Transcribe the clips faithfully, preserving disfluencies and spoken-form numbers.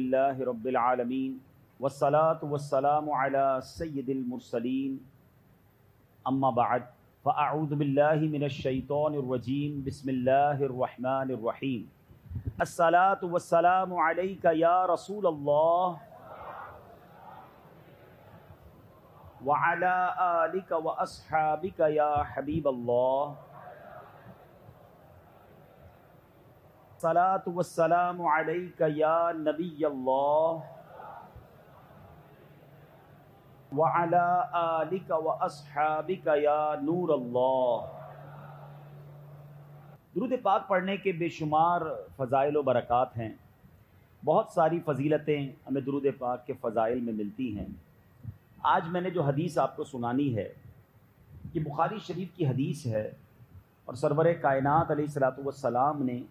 للہ رب العالمین والصلاة والسلام علی سید المرسلین اما بعد فاعوذ باللہ من الشیطان الرجیم بسم اللہ الرحمن الرحیم الصلاة والسلام علیک یا رسول اللہ وعلی آلک واصحابک یا حبیب اللہ الصلاة والسلام علیک یا نبی اللہ وعلی آلک واصحابک یا نور اللہ۔ درود پاک پڑھنے کے بے شمار فضائل و برکات ہیں، بہت ساری فضیلتیں ہمیں درود پاک کے فضائل میں ملتی ہیں۔ آج میں نے جو حدیث آپ کو سنانی ہے یہ بخاری شریف کی حدیث ہے، اور سرور کائنات علیہ الصلوۃ والسلام نے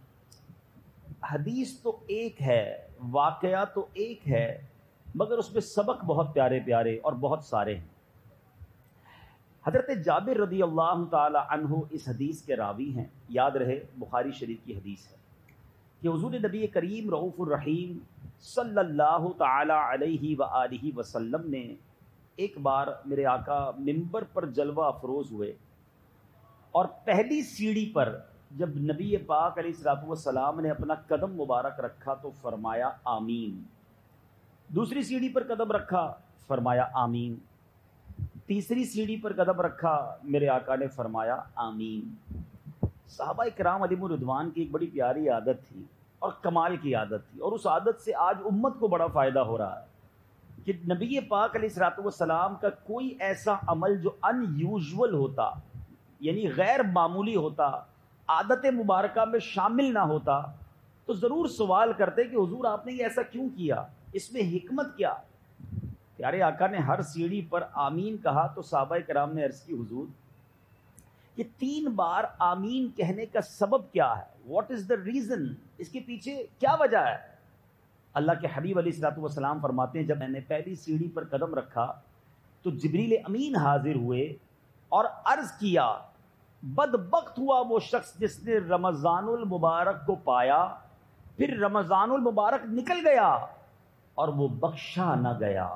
حدیث تو ایک ہے، واقعہ تو ایک ہے، مگر اس میں سبق بہت پیارے پیارے اور بہت سارے ہیں۔ حضرت جابر رضی اللہ تعالی عنہ اس حدیث کے راوی ہیں۔ یاد رہے بخاری شریف کی حدیث ہے کہ حضور نبی کریم رؤوف الرحیم صلی اللہ تعالی علیہ وآلہ وسلم نے ایک بار میرے آقا منبر پر جلوہ افروز ہوئے، اور پہلی سیڑھی پر جب نبی پاک علیہ الصلوۃ والسلام نے اپنا قدم مبارک رکھا تو فرمایا آمین، دوسری سیڑھی پر قدم رکھا فرمایا آمین، تیسری سیڑھی پر قدم رکھا میرے آقا نے فرمایا آمین۔ صحابہ کرام علیہم الرضوان کی ایک بڑی پیاری عادت تھی اور کمال کی عادت تھی، اور اس عادت سے آج امت کو بڑا فائدہ ہو رہا ہے کہ نبی پاک علیہ الصلوۃ والسلام کا کوئی ایسا عمل جو ان یوزول ہوتا، یعنی غیر معمولی ہوتا، عادت مبارکہ میں شامل نہ ہوتا، تو ضرور سوال کرتے کہ حضور آپ نے یہ ایسا کیوں کیا، اس میں حکمت کیا؟ پیارے آقا نے ہر سیڑھی پر آمین کہا تو صحابہ کرام نے عرض کی حضور یہ تین بار آمین کہنے کا سبب کیا ہے؟ What is the reason? اس کے پیچھے کیا وجہ ہے؟ اللہ کے حبیب علیہ الصلوۃ والسلام فرماتے ہیں جب میں نے پہلی سیڑھی پر قدم رکھا تو جبریل امین حاضر ہوئے اور عرض کیا بدبخت ہوا وہ شخص جس نے رمضان المبارک کو پایا پھر رمضان المبارک نکل گیا اور وہ بخشا نہ گیا۔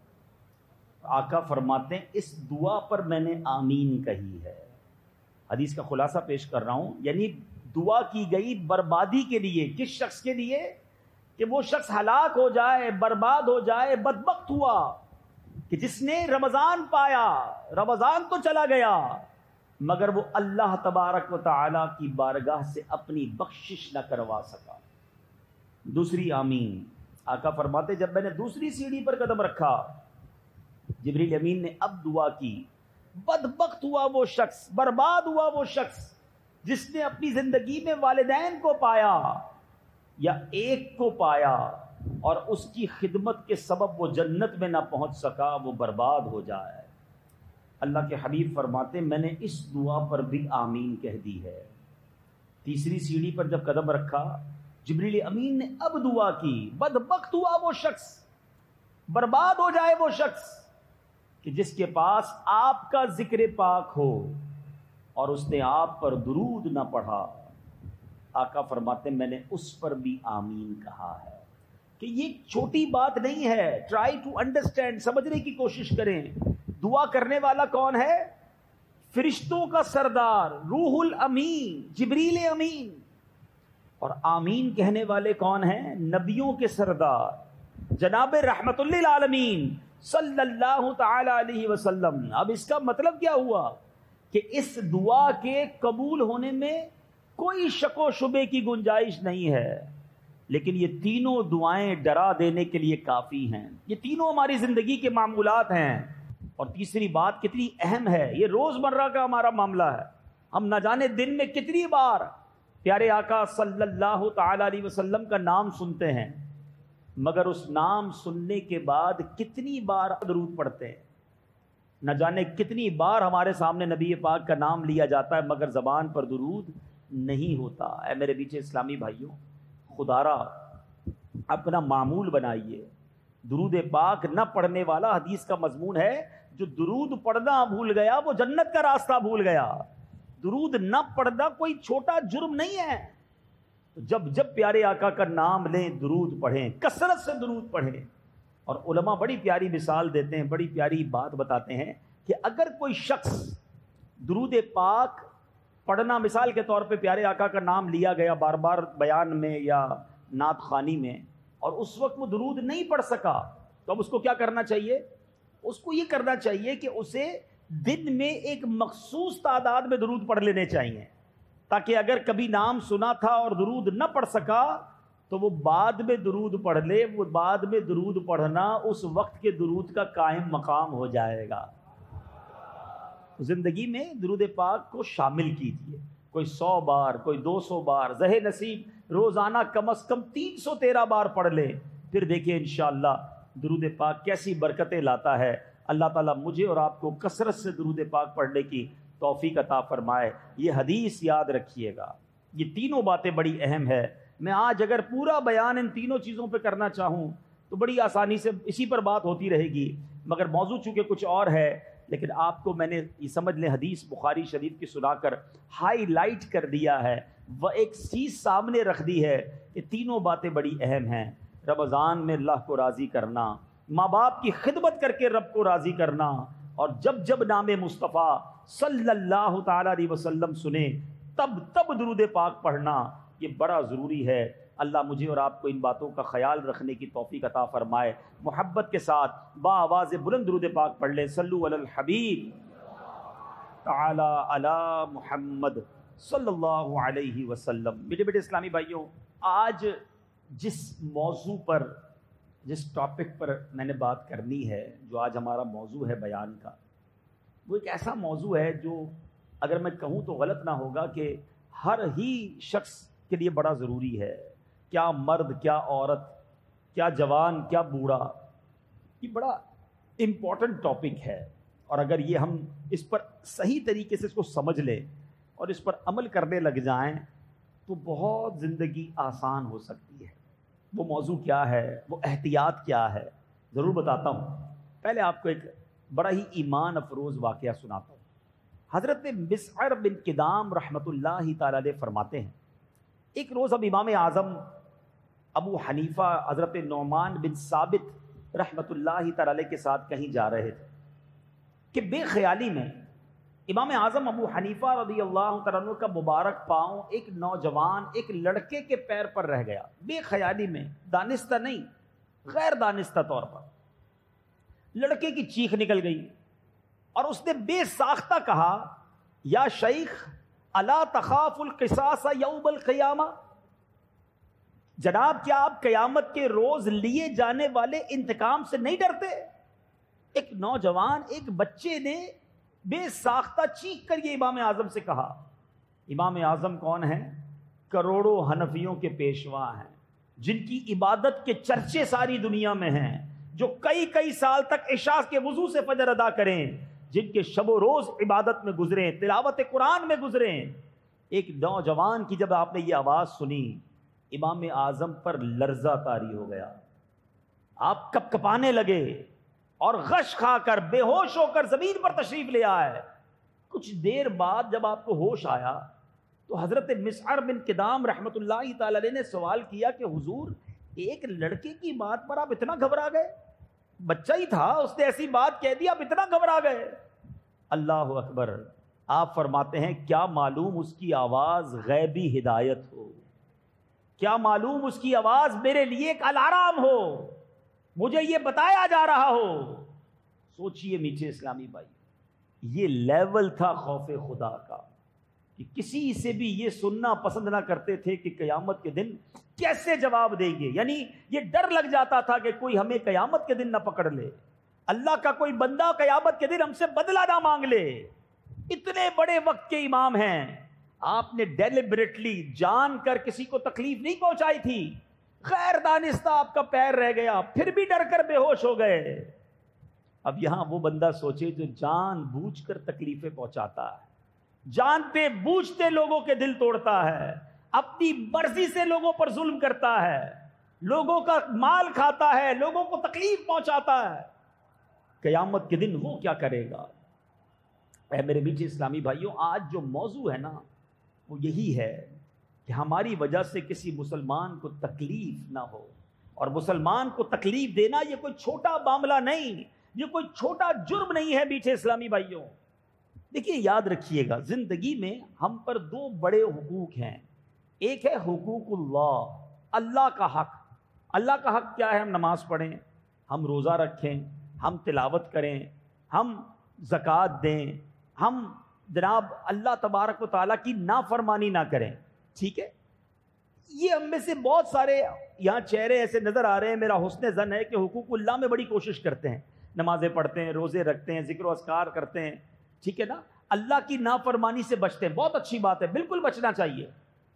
آقا فرماتے ہیں اس دعا پر میں نے آمین کہی ہے۔ حدیث کا خلاصہ پیش کر رہا ہوں، یعنی دعا کی گئی بربادی کے لیے، کس شخص کے لیے؟ کہ وہ شخص ہلاک ہو جائے، برباد ہو جائے، بدبخت ہوا کہ جس نے رمضان پایا، رمضان تو چلا گیا مگر وہ اللہ تبارک و تعالی کی بارگاہ سے اپنی بخشش نہ کروا سکا۔ دوسری آمین، آقا فرماتے جب میں نے دوسری سیڑھی پر قدم رکھا جبریل امین نے اب دعا کی بدبخت ہوا وہ شخص، برباد ہوا وہ شخص جس نے اپنی زندگی میں والدین کو پایا یا ایک کو پایا اور اس کی خدمت کے سبب وہ جنت میں نہ پہنچ سکا، وہ برباد ہو جائے۔ اللہ کے حبیب فرماتے میں نے اس دعا پر بھی آمین کہہ دی ہے۔ تیسری سیڑھی پر جب قدم رکھا جبریل امین نے اب دعا کی بدبخت ہوا وہ شخص، برباد ہو جائے وہ شخص کہ جس کے پاس آپ کا ذکر پاک ہو اور اس نے آپ پر درود نہ پڑھا۔ آقا فرماتے میں نے اس پر بھی آمین کہا ہے۔ کہ یہ چھوٹی بات نہیں ہے، ٹرائی ٹو انڈرسٹینڈ، سمجھنے کی کوشش کریں۔ دعا کرنے والا کون ہے؟ فرشتوں کا سردار روح الامین جبریل امین، اور آمین کہنے والے کون ہیں؟ نبیوں کے سردار جناب رحمت للعالمین صلی اللہ تعالی علیہ وسلم۔ اب اس کا مطلب کیا ہوا کہ اس دعا کے قبول ہونے میں کوئی شک و شبے کی گنجائش نہیں ہے، لیکن یہ تینوں دعائیں ڈرا دینے کے لیے کافی ہیں۔ یہ تینوں ہماری زندگی کے معمولات ہیں، اور تیسری بات کتنی اہم ہے، یہ روز مرہ کا ہمارا معاملہ ہے۔ ہم نہ جانے دن میں کتنی بار پیارے آقا صلی اللہ تعالی علیہ وسلم کا نام سنتے ہیں، مگر اس نام سننے کے بعد کتنی بار درود پڑھتے ہیں۔ نہ جانے کتنی بار ہمارے سامنے نبی پاک کا نام لیا جاتا ہے مگر زبان پر درود نہیں ہوتا۔ اے میرے پیچھے اسلامی بھائیوں، خدا را اپنا معمول بنائیے۔ درود پاک نہ پڑھنے والا، حدیث کا مضمون ہے، جو درود پڑھنا بھول گیا وہ جنت کا راستہ بھول گیا۔ درود نہ پڑھنا کوئی چھوٹا جرم نہیں ہے، تو جب جب پیارے آقا کا نام لیں درود پڑھیں، کثرت سے درود پڑھیں. اور علماء بڑی پیاری مثال دیتے ہیں، بڑی پیاری بات بتاتے ہیں کہ اگر کوئی شخص درود پاک پڑھنا، مثال کے طور پہ پیارے آقا کا نام لیا گیا بار بار بیان میں یا نعت خوانی میں، اور اس وقت وہ درود نہیں پڑھ سکا، تو اب اس کو کیا کرنا چاہیے؟ اس کو یہ کرنا چاہیے کہ اسے دن میں ایک مخصوص تعداد میں درود پڑھ لینے چاہیے، تاکہ اگر کبھی نام سنا تھا اور درود نہ پڑھ سکا تو وہ بعد میں درود پڑھ لے. وہ بعد میں درود پڑھنا اس وقت کے درود کا قائم مقام ہو جائے گا. زندگی میں درود پاک کو شامل کیجیے، کوئی سو بار، کوئی دو سو بار، زہ نصیب روزانہ کم از کم تین سو تیرہ بار پڑھ لے، پھر دیکھیں انشاءاللہ درود پاک کیسی برکتیں لاتا ہے. اللہ تعالیٰ مجھے اور آپ کو کثرت سے درود پاک پڑھنے کی توفیق عطا فرمائے. یہ حدیث یاد رکھیے گا، یہ تینوں باتیں بڑی اہم ہے. میں آج اگر پورا بیان ان تینوں چیزوں پہ کرنا چاہوں تو بڑی آسانی سے اسی پر بات ہوتی رہے گی، مگر موضوع چونکہ کچھ اور ہے، لیکن آپ کو میں نے یہ سمجھ لیں حدیث بخاری شریف کی سنا کر ہائی لائٹ کر دیا ہے، وہ ایک چیز سامنے رکھ دی ہے کہ تینوں باتیں بڑی اہم ہیں. رمضان میں اللہ کو راضی کرنا، ماں باپ کی خدمت کر کے رب کو راضی کرنا، اور جب جب نام مصطفیٰ صلی اللہ تعالیٰ علیہ وسلم سنے تب تب درود پاک پڑھنا، یہ بڑا ضروری ہے. اللہ مجھے اور آپ کو ان باتوں کا خیال رکھنے کی توفیق عطا فرمائے. محبت کے ساتھ با آواز بلند درود پاک پڑھ لیں. صلو علی الحبیب تعالی علی محمد صلی اللہ علیہ وسلم. میٹھے بیٹے اسلامی بھائیوں، آج جس موضوع پر، جس ٹاپک پر میں نے بات کرنی ہے، جو آج ہمارا موضوع ہے بیان کا، وہ ایک ایسا موضوع ہے جو اگر میں کہوں تو غلط نہ ہوگا کہ ہر ہی شخص کے لیے بڑا ضروری ہے. کیا مرد، کیا عورت، کیا جوان، کیا بوڑھا، یہ بڑا امپورٹنٹ ٹاپک ہے. اور اگر یہ ہم اس پر صحیح طریقے سے اس کو سمجھ لیں اور اس پر عمل کرنے لگ جائیں تو بہت زندگی آسان ہو سکتی ہے. وہ موضوع کیا ہے، وہ احتیاط کیا ہے، ضرور بتاتا ہوں. پہلے آپ کو ایک بڑا ہی ایمان افروز واقعہ سناتا ہوں. حضرت مسعر بن کدام رحمۃ اللہ تعالی علیہ فرماتے ہیں، ایک روز اب امام اعظم ابو حنیفہ حضرت نعمان بن ثابت رحمۃ اللہ تعالی علیہ کے ساتھ کہیں جا رہے تھے کہ بے خیالی میں امام اعظم ابو حنیفہ رضی اللہ تعالیٰ عنہ کا مبارک پاؤں ایک نوجوان، ایک لڑکے کے پیر پر رہ گیا. بے خیالی میں، دانستہ نہیں، غیر دانستہ طور پر لڑکے کی چیخ نکل گئی اور اس نے بے ساختہ کہا، یا شیخ الا تخاف القصاص یوم القیامہ، جناب کیا آپ قیامت کے روز لیے جانے والے انتقام سے نہیں ڈرتے؟ ایک نوجوان، ایک بچے نے بے ساختہ چیخ کر یہ امام اعظم سے کہا. امام اعظم کون ہیں؟ کروڑوں حنفیوں کے پیشوا ہیں، جن کی عبادت کے چرچے ساری دنیا میں ہیں، جو کئی کئی سال تک عشاء کے وضو سے فجر ادا کریں، جن کے شب و روز عبادت میں گزریں، تلاوت قرآن میں گزریں. ایک نوجوان کی جب آپ نے یہ آواز سنی، امام اعظم پر لرزہ طاری ہو گیا. آپ کپ کپانے لگے اور غش کھا کر بے ہوش ہو کر زمین پر تشریف لے آئے. کچھ دیر بعد جب آپ کو ہوش آیا تو حضرت مسعر بن کدام رحمۃ اللہ تعالی علیہ نے سوال کیا کہ حضور، ایک لڑکے کی بات پر آپ اتنا گھبرا گئے؟ بچہ ہی تھا، اس نے ایسی بات کہہ دی، آپ اتنا گھبرا گئے؟ اللہ اکبر. آپ فرماتے ہیں کیا معلوم اس کی آواز غیبی ہدایت ہو، کیا معلوم اس کی آواز میرے لیے ایک الارم ہو، مجھے یہ بتایا جا رہا ہو. سوچئے میٹھے اسلامی بھائی، یہ لیول تھا خوف خدا کا کہ کسی سے بھی یہ سننا پسند نہ کرتے تھے کہ قیامت کے دن کیسے جواب دیں گے. یعنی یہ ڈر لگ جاتا تھا کہ کوئی ہمیں قیامت کے دن نہ پکڑ لے، اللہ کا کوئی بندہ قیامت کے دن ہم سے بدلہ نہ مانگ لے. اتنے بڑے وقت کے امام ہیں، آپ نے ڈیلیبریٹلی جان کر کسی کو تکلیف نہیں پہنچائی تھی. غیر دانستہ آپ کا پیر رہ گیا، پھر بھی ڈر کر بے ہوش ہو گئے. اب یہاں وہ بندہ سوچے جو جان بوجھ کر تکلیفیں پہنچاتا ہے، جانتے بوجھتے لوگوں کے دل توڑتا ہے، اپنی مرضی سے لوگوں پر ظلم کرتا ہے، لوگوں کا مال کھاتا ہے، لوگوں کو تکلیف پہنچاتا ہے. قیامت کے دن وہ کیا کرے گا؟ اے میرے میٹھے اسلامی بھائیوں، آج جو موضوع ہے نا وہ یہی ہے کہ ہماری وجہ سے کسی مسلمان کو تکلیف نہ ہو. اور مسلمان کو تکلیف دینا یہ کوئی چھوٹا معاملہ نہیں، یہ کوئی چھوٹا جرم نہیں ہے میٹھے اسلامی بھائیوں. دیکھیے یاد رکھیے گا، زندگی میں ہم پر دو بڑے حقوق ہیں. ایک ہے حقوق اللہ، اللہ کا حق. اللہ کا حق کیا ہے؟ ہم نماز پڑھیں، ہم روزہ رکھیں، ہم تلاوت کریں، ہم زکوٰۃ دیں، ہم جناب اللہ تبارک و تعالیٰ کی نافرمانی نہ کریں. ٹھیک ہے، یہ ہم میں سے بہت سارے یہاں چہرے ایسے نظر آ رہے ہیں، میرا حسن ظن ہے کہ حقوق اللہ میں بڑی کوشش کرتے ہیں، نمازیں پڑھتے ہیں، روزے رکھتے ہیں، ذکر و اذکار کرتے ہیں، ٹھیک ہے نا، اللہ کی نافرمانی سے بچتے ہیں. بہت اچھی بات ہے، بالکل بچنا چاہیے.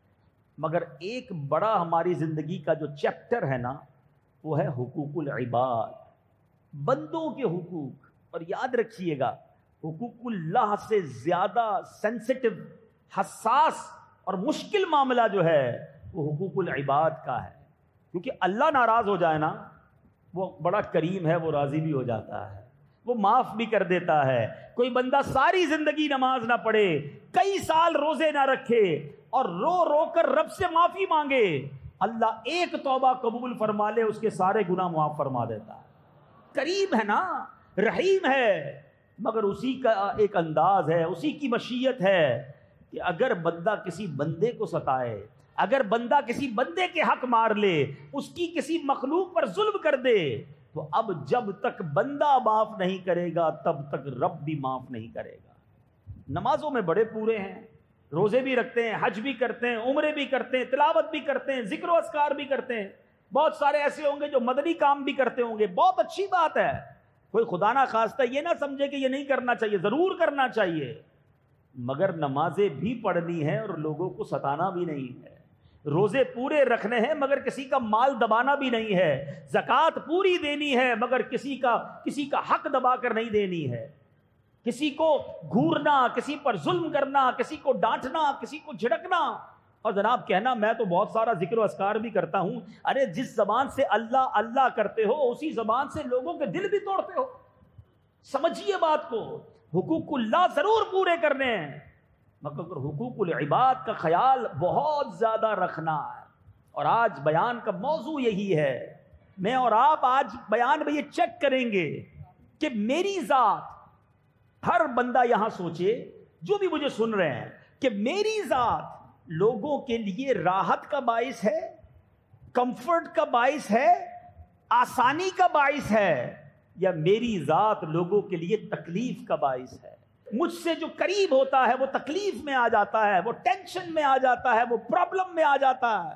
مگر ایک بڑا ہماری زندگی کا جو چیپٹر ہے نا، وہ ہے حقوق العباد، بندوں کے حقوق. اور یاد رکھیے گا، حقوق اللہ سے زیادہ سینسٹیو، حساس اور مشکل معاملہ جو ہے وہ حقوق العباد کا ہے. کیونکہ اللہ ناراض ہو جائے نا، وہ بڑا کریم ہے، وہ راضی بھی ہو جاتا ہے، وہ معاف بھی کر دیتا ہے. کوئی بندہ ساری زندگی نماز نہ پڑھے، کئی سال روزے نہ رکھے اور رو رو کر رب سے معافی مانگے، اللہ ایک توبہ قبول فرما لے، اس کے سارے گناہ معاف فرما دیتا ہے. کریم ہے نا، رحیم ہے. مگر اسی کا ایک انداز ہے، اسی کی مشیت ہے کہ اگر بندہ کسی بندے کو ستائے، اگر بندہ کسی بندے کے حق مار لے، اس کی کسی مخلوق پر ظلم کر دے، تو اب جب تک بندہ معاف نہیں کرے گا تب تک رب بھی معاف نہیں کرے گا. نمازوں میں بڑے پورے ہیں، روزے بھی رکھتے ہیں، حج بھی کرتے ہیں، عمرے بھی کرتے ہیں، تلاوت بھی کرتے ہیں، ذکر و اذکار بھی کرتے ہیں. بہت سارے ایسے ہوں گے جو مدنی کام بھی کرتے ہوں گے، بہت اچھی بات ہے. کوئی خدا نہ خواستہ یہ نہ سمجھے کہ یہ نہیں کرنا چاہیے، ضرور کرنا چاہیے. مگر نمازیں بھی پڑھنی ہے اور لوگوں کو ستانا بھی نہیں ہے. روزے پورے رکھنے ہیں مگر کسی کا مال دبانا بھی نہیں ہے. زکوٰۃ پوری دینی ہے مگر کسی کا کسی کا حق دبا کر نہیں دینی ہے. کسی کو گھورنا، کسی پر ظلم کرنا، کسی کو ڈانٹنا، کسی کو جھڑکنا اور جناب کہنا میں تو بہت سارا ذکر و اذکار بھی کرتا ہوں. ارے جس زبان سے اللہ اللہ کرتے ہو اسی زبان سے لوگوں کے دل بھی توڑتے ہو. سمجھیے بات کو، حقوق اللہ ضرور پورے کرنے ہیں مگر حقوق العباد کا خیال بہت زیادہ رکھنا ہے. اور آج بیان کا موضوع یہی ہے. میں اور آپ آج بیان میں یہ چیک کریں گے کہ میری ذات، ہر بندہ یہاں سوچے جو بھی مجھے سن رہے ہیں، کہ میری ذات لوگوں کے لیے راحت کا باعث ہے، کمفرٹ کا باعث ہے، آسانی کا باعث ہے، یا میری ذات لوگوں کے لیے تکلیف کا باعث ہے. مجھ سے جو قریب ہوتا ہے وہ تکلیف میں آ جاتا ہے، وہ ٹینشن میں آ جاتا ہے، وہ پرابلم میں آ جاتا ہے.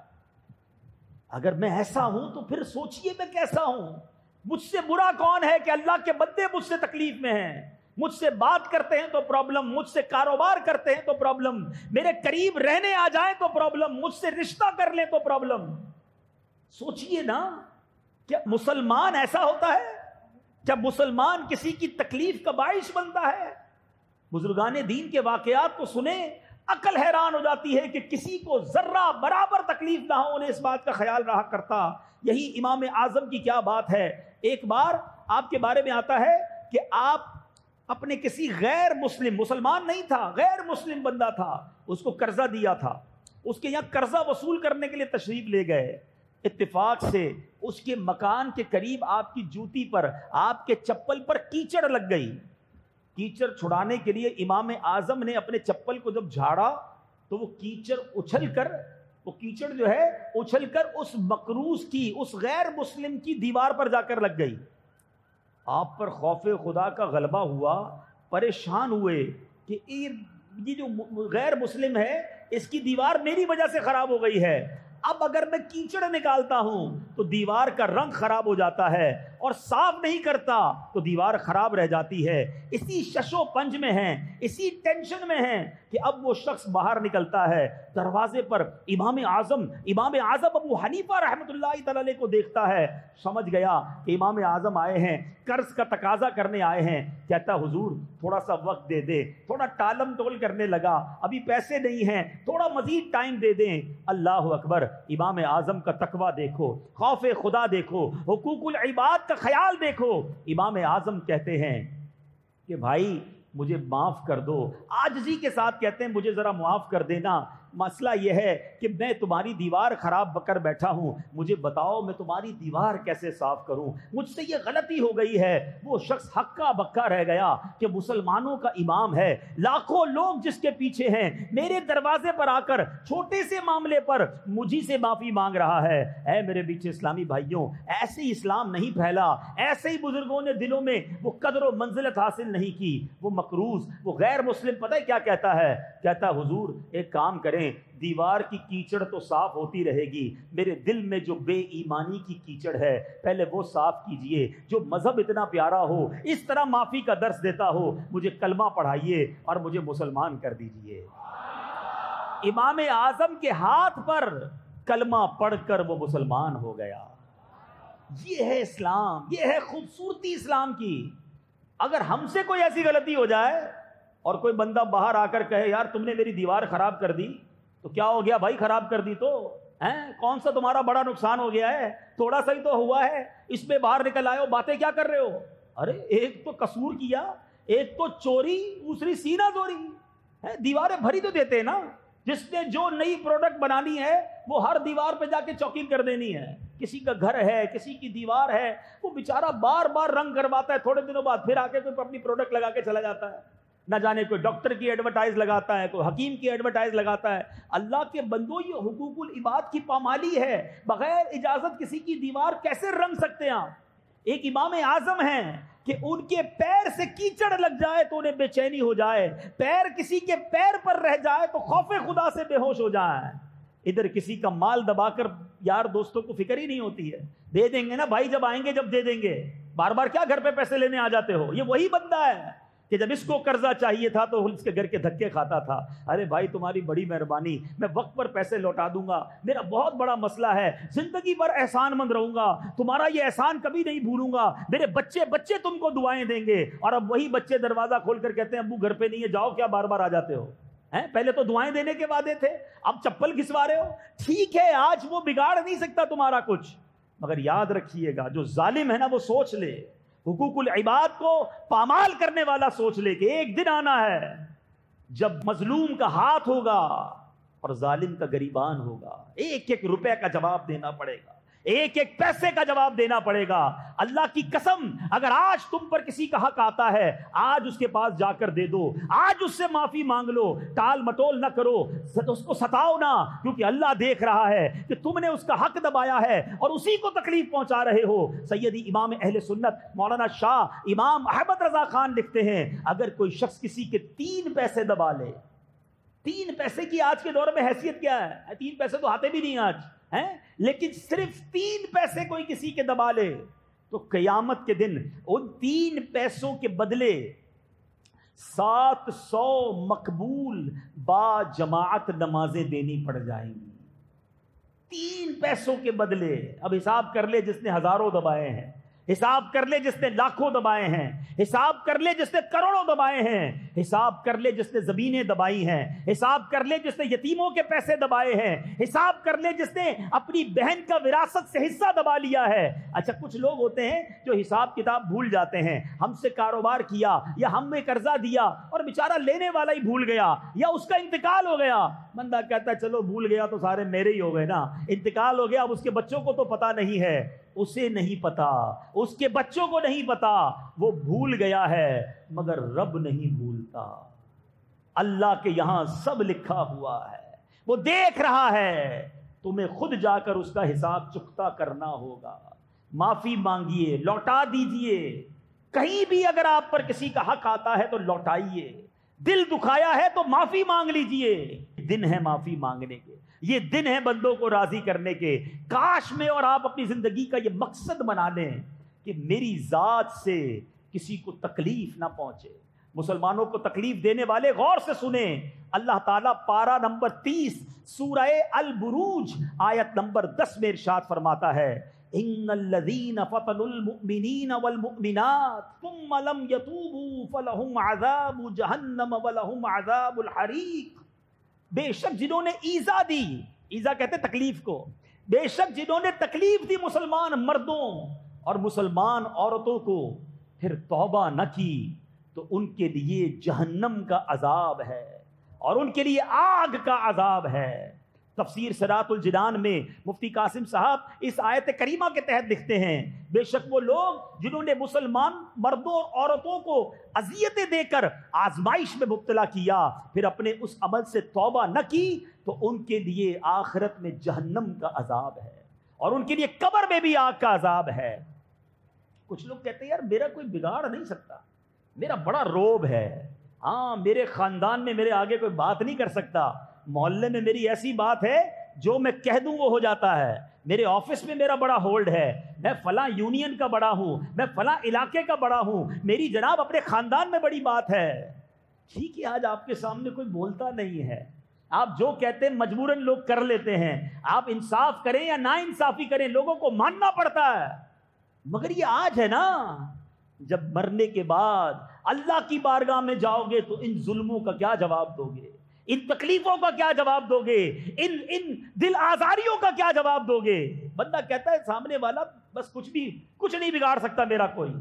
اگر میں ایسا ہوں تو پھر سوچئے میں کیسا ہوں. مجھ سے برا کون ہے کہ اللہ کے بندے مجھ سے تکلیف میں ہیں. مجھ سے بات کرتے ہیں تو پرابلم، مجھ سے کاروبار کرتے ہیں تو پرابلم، میرے قریب رہنے آ جائیں تو پرابلم، مجھ سے رشتہ کر لیں تو پرابلم. سوچئے نا، کیا مسلمان ایسا ہوتا ہے؟ کیا مسلمان کسی کی تکلیف کا باعث بنتا ہے؟ بزرگان دین کے واقعات کو سنیں، عقل حیران ہو جاتی ہے کہ کسی کو ذرہ برابر تکلیف نہ ہو، انہیں اس بات کا خیال رہا کرتا. یہی امام اعظم کی کیا بات ہے. ایک بار آپ کے بارے میں آتا ہے کہ آپ اپنے کسی غیر مسلم، مسلمان نہیں تھا، غیر مسلم بندہ تھا، اس کو قرضہ دیا تھا، اس کے یہاں قرضہ وصول کرنے کے لیے تشریف لے گئے. اتفاق سے اس کے مکان کے قریب آپ کی جوتی پر، آپ کے چپل پر کیچڑ لگ گئی. کیچڑ چھڑانے کے لیے امام اعظم نے اپنے چپل کو جب جھاڑا تو وہ کیچڑ اچھل کر وہ کیچڑ جو ہے اچھل کر اس مقروض کی، اس غیر مسلم کی دیوار پر جا کر لگ گئی. آپ پر خوف خدا کا غلبہ ہوا، پریشان ہوئے کہ یہ جو غیر مسلم ہے اس کی دیوار میری وجہ سے خراب ہو گئی ہے. اب اگر میں کیچڑ نکالتا ہوں تو دیوار کا رنگ خراب ہو جاتا ہے، اور صاف نہیں کرتا تو دیوار خراب رہ جاتی ہے. اسی ششو پنج میں ہیں، اسی ٹینشن میں ہیں کہ اب وہ شخص باہر نکلتا ہے. دروازے پر امام اعظم امام اعظم ابو حنیفہ رحمۃ اللہ تعالی علیہ کو دیکھتا ہے. سمجھ گیا کہ امام اعظم آئے ہیں، قرض کا تقاضا کرنے آئے ہیں. کہتا حضور تھوڑا سا وقت دے دے. تھوڑا ٹالم ٹول کرنے لگا، ابھی پیسے نہیں ہیں، تھوڑا مزید ٹائم دے دیں. اللہ اکبر، امام اعظم کا تقویٰ دیکھو، خوف خدا دیکھو، حقوق العباد کا خیال دیکھو. امام اعظم کہتے ہیں کہ بھائی مجھے معاف کر دو. عاجزی کے ساتھ کہتے ہیں مجھے ذرا معاف کر دینا. مسئلہ یہ ہے کہ میں تمہاری دیوار خراب کر بیٹھا ہوں، مجھے بتاؤ میں تمہاری دیوار کیسے صاف کروں، مجھ سے یہ غلطی ہو گئی ہے۔ وہ شخص ہکا بکا رہ گیا کہ مسلمانوں کا امام ہے، لاکھوں لوگ جس کے پیچھے ہیں، میرے دروازے پر آ کر چھوٹے سے معاملے پر مجھی سے معافی مانگ رہا ہے۔ اے میرے بیچ اسلامی بھائیوں، ایسے ہی اسلام نہیں پھیلا، ایسے ہی بزرگوں نے دلوں میں وہ قدر و منزلت حاصل نہیں کی۔ وہ مقروض، وہ غیر مسلم پتہ ہے کیا کہتا ہے؟ کہتا ہے حضور ایک کام کریں، دیوار کی کیچڑ تو صاف ہوتی رہے گی، میرے دل میں جو بے ایمانی کی کیچڑ ہے پہلے وہ صاف کیجئے۔ جو مذہب اتنا پیارا ہو، اس طرح معافی کا درس دیتا ہو، مجھے کلمہ پڑھائیے اور مجھے مسلمان کر دیجئے۔ امام اعظم کے ہاتھ پر کلمہ پڑھ کر وہ مسلمان ہو گیا۔ یہ ہے اسلام، یہ ہے خوبصورتی اسلام کی۔ اگر ہم سے کوئی ایسی غلطی ہو جائے اور کوئی بندہ باہر آ کر کہے یار تم نے میری دیوار خراب کر دی، تو کیا ہو گیا بھائی؟ خراب کر دی تو ہیں، کون سا تمہارا بڑا نقصان ہو گیا ہے؟ تھوڑا سا ہی تو ہوا ہے، اس میں باہر نکل آئے ہو، باتیں کیا کر رہے ہو؟ ارے ایک تو قصور کیا، ایک تو چوری، دوسری سینہ زوری ہے۔ دیواریں بھری تو دیتے ہیں نا، جس نے جو نئی پروڈکٹ بنانی ہے وہ ہر دیوار پہ جا کے چوکیل کر دینی ہے۔ کسی کا گھر ہے، کسی کی دیوار ہے، وہ بیچارہ بار بار رنگ کرواتا ہے، تھوڑے دنوں بعد پھر آ کے کوئی اپنی پروڈکٹ لگا کے چلا جاتا ہے۔ نہ جانے کوئی ڈاکٹر کی ایڈورٹائز لگاتا ہے، کوئی حکیم کی ایڈورٹائز لگاتا ہے۔ اللہ کے بندو، یہ حقوق العباد کی پامالی ہے۔ بغیر اجازت کسی کی دیوار کیسے رنگ سکتے ہیں آپ؟ ایک امام اعظم ہیں کہ ان کے پیر سے کیچڑ لگ جائے تو انہیں بے چینی ہو جائے، پیر کسی کے پیر پر رہ جائے تو خوف خدا سے بے ہوش ہو جائے۔ ادھر کسی کا مال دبا کر یار دوستوں کو فکر ہی نہیں ہوتی ہے، دے دیں گے نا بھائی، جب آئیں گے جب دے دیں گے، بار بار کیا گھر پہ پیسے لینے آ جاتے ہو؟ یہ وہی بندہ ہے کہ جب اس کو قرضہ چاہیے تھا تو اس کے گھر کے دھکے کھاتا تھا۔ ارے بھائی تمہاری بڑی مہربانی، میں وقت پر پیسے لوٹا دوں گا، میرا بہت بڑا مسئلہ ہے، زندگی بھر احسان مند رہوں گا، تمہارا یہ احسان کبھی نہیں بھولوں گا، میرے بچے بچے تم کو دعائیں دیں گے۔ اور اب وہی بچے دروازہ کھول کر کہتے ہیں ابو گھر پہ نہیں ہے، جاؤ، کیا بار بار آ جاتے ہو؟ ہیں، پہلے تو دعائیں دینے کے وعدے تھے، اب چپل گھسوا رہے ہو۔ ٹھیک ہے، آج وہ بگاڑ نہیں سکتا تمہارا کچھ، مگر یاد رکھیے گا جو ظالم ہے نا وہ سوچ لے، حقوق العباد کو پامال کرنے والا سوچ لے کہ ایک دن آنا ہے جب مظلوم کا ہاتھ ہوگا اور ظالم کا گریبان ہوگا، ایک ایک روپے کا جواب دینا پڑے گا، ایک ایک پیسے کا جواب دینا پڑے گا۔ اللہ کی قسم، اگر آج تم پر کسی کا حق آتا ہے، آج اس کے پاس جا کر دے دو، آج اس سے معافی مانگ لو، ٹال مٹول نہ کرو، اس کو ستاؤ نہ، کیونکہ اللہ دیکھ رہا ہے کہ تم نے اس کا حق دبایا ہے اور اسی کو تکلیف پہنچا رہے ہو۔ سیدی امام اہل سنت مولانا شاہ امام احمد رضا خان لکھتے ہیں، اگر کوئی شخص کسی کے تین پیسے دبا لے، تین پیسے کی آج کے دور میں حیثیت کیا ہے؟ تین پیسے تو آتے بھی نہیں آج ہیں، لیکن صرف تین پیسے کوئی کسی کے دبا لے تو قیامت کے دن ان تین پیسوں کے بدلے سات سو مقبول با جماعت نمازیں دینی پڑ جائیں گی۔ تین پیسوں کے بدلے، اب حساب کر لے جس نے ہزاروں دبائے ہیں، حساب کر لے جس نے لاکھوں دبائے ہیں، حساب کر لے جس نے کروڑوں دبائے ہیں، حساب کر لے جس نے زمینیں دبائی ہیں، حساب کر لے جس نے یتیموں کے پیسے دبائے ہیں، حساب کر لے جس نے اپنی بہن کا وراثت سے حصہ دبا لیا ہے۔ اچھا کچھ لوگ ہوتے ہیں جو حساب کتاب بھول جاتے ہیں، ہم سے کاروبار کیا یا ہم نے قرضہ دیا اور بیچارہ لینے والا ہی بھول گیا یا اس کا انتقال ہو گیا، بندہ کہتا ہے چلو بھول گیا تو سارے میرے ہی ہو گئے نا، انتقال ہو گیا، اب اس کے بچوں کو تو پتہ نہیں ہے، اسے نہیں پتا، اس کے بچوں کو نہیں پتا، وہ بھول گیا ہے مگر رب نہیں بھولتا۔ اللہ کے یہاں سب لکھا ہوا ہے، وہ دیکھ رہا ہے، تمہیں خود جا کر اس کا حساب چکتا کرنا ہوگا۔ معافی مانگیے، لوٹا دیجئے، کہیں بھی اگر آپ پر کسی کا حق آتا ہے تو لوٹائیے، دل دکھایا ہے تو معافی مانگ لیجئے۔ دن ہے معافی مانگنے کے، یہ دن ہے بندوں کو راضی کرنے کے۔ کاش میں اور آپ اپنی زندگی کا یہ مقصد بنا لیں کہ میری ذات سے کسی کو تکلیف نہ پہنچے۔ مسلمانوں کو تکلیف دینے والے غور سے سنیں، اللہ تعالیٰ پارہ نمبر تیس سورہ البروج آیت نمبر دس میں ارشاد فرماتا ہے، ان الذین فتنوا المؤمنین والمؤمنات ثم لم یتوبوا فلہم عذاب جہنم ولہم عذاب الحریق۔ بے شک جنہوں نے ایذا دی، ایذا کہتے تکلیف کو، بے شک جنہوں نے تکلیف دی مسلمان مردوں اور مسلمان عورتوں کو، پھر توبہ نہ کی تو ان کے لیے جہنم کا عذاب ہے۔ اور ان کے لیے آگ کا عذاب ہے۔ تفسیر صراط الجنان میں مفتی قاسم صاحب اس آیت کریمہ کے تحت لکھتے ہیں بے شک وہ لوگ جنہوں نے مسلمان مردوں اور عورتوں کو اذیتیں دے کر آزمائش میں مبتلا کیا پھر اپنے اس عمل سے توبہ نہ کی تو ان کے لیے آخرت میں جہنم کا عذاب ہے اور ان کے لیے قبر میں بھی آگ کا عذاب ہے۔ کچھ لوگ کہتے ہیں یار میرا کوئی بگاڑ نہیں سکتا، میرا بڑا روب ہے، ہاں میرے خاندان میں میرے آگے کوئی بات نہیں کر سکتا، محلے میں میری ایسی بات ہے جو میں کہہ دوں وہ ہو جاتا ہے، میرے آفس میں میرا بڑا ہولڈ ہے، میں فلاں یونین کا بڑا ہوں، میں فلاں علاقے کا بڑا ہوں، میری جناب اپنے خاندان میں بڑی بات ہے۔ ٹھیک ہے آج آپ کے سامنے کوئی بولتا نہیں ہے، آپ جو کہتے ہیں مجبوراً لوگ کر لیتے ہیں، آپ انصاف کریں یا نا انصافی کریں لوگوں کو ماننا پڑتا ہے، مگر یہ آج ہے نا جب مرنے کے بعد اللہ کی بارگاہ میں جاؤ گے تو ان ظلموں کا کیا جواب دو گے، ان تکلیفوں کا کیا جواب دو گے، ان ان دل آزاریوں کا کیا جواب دو گے؟ بندہ کہتا ہے سامنے والا بس کچھ بھی کچھ نہیں بگاڑ سکتا میرا کوئی۔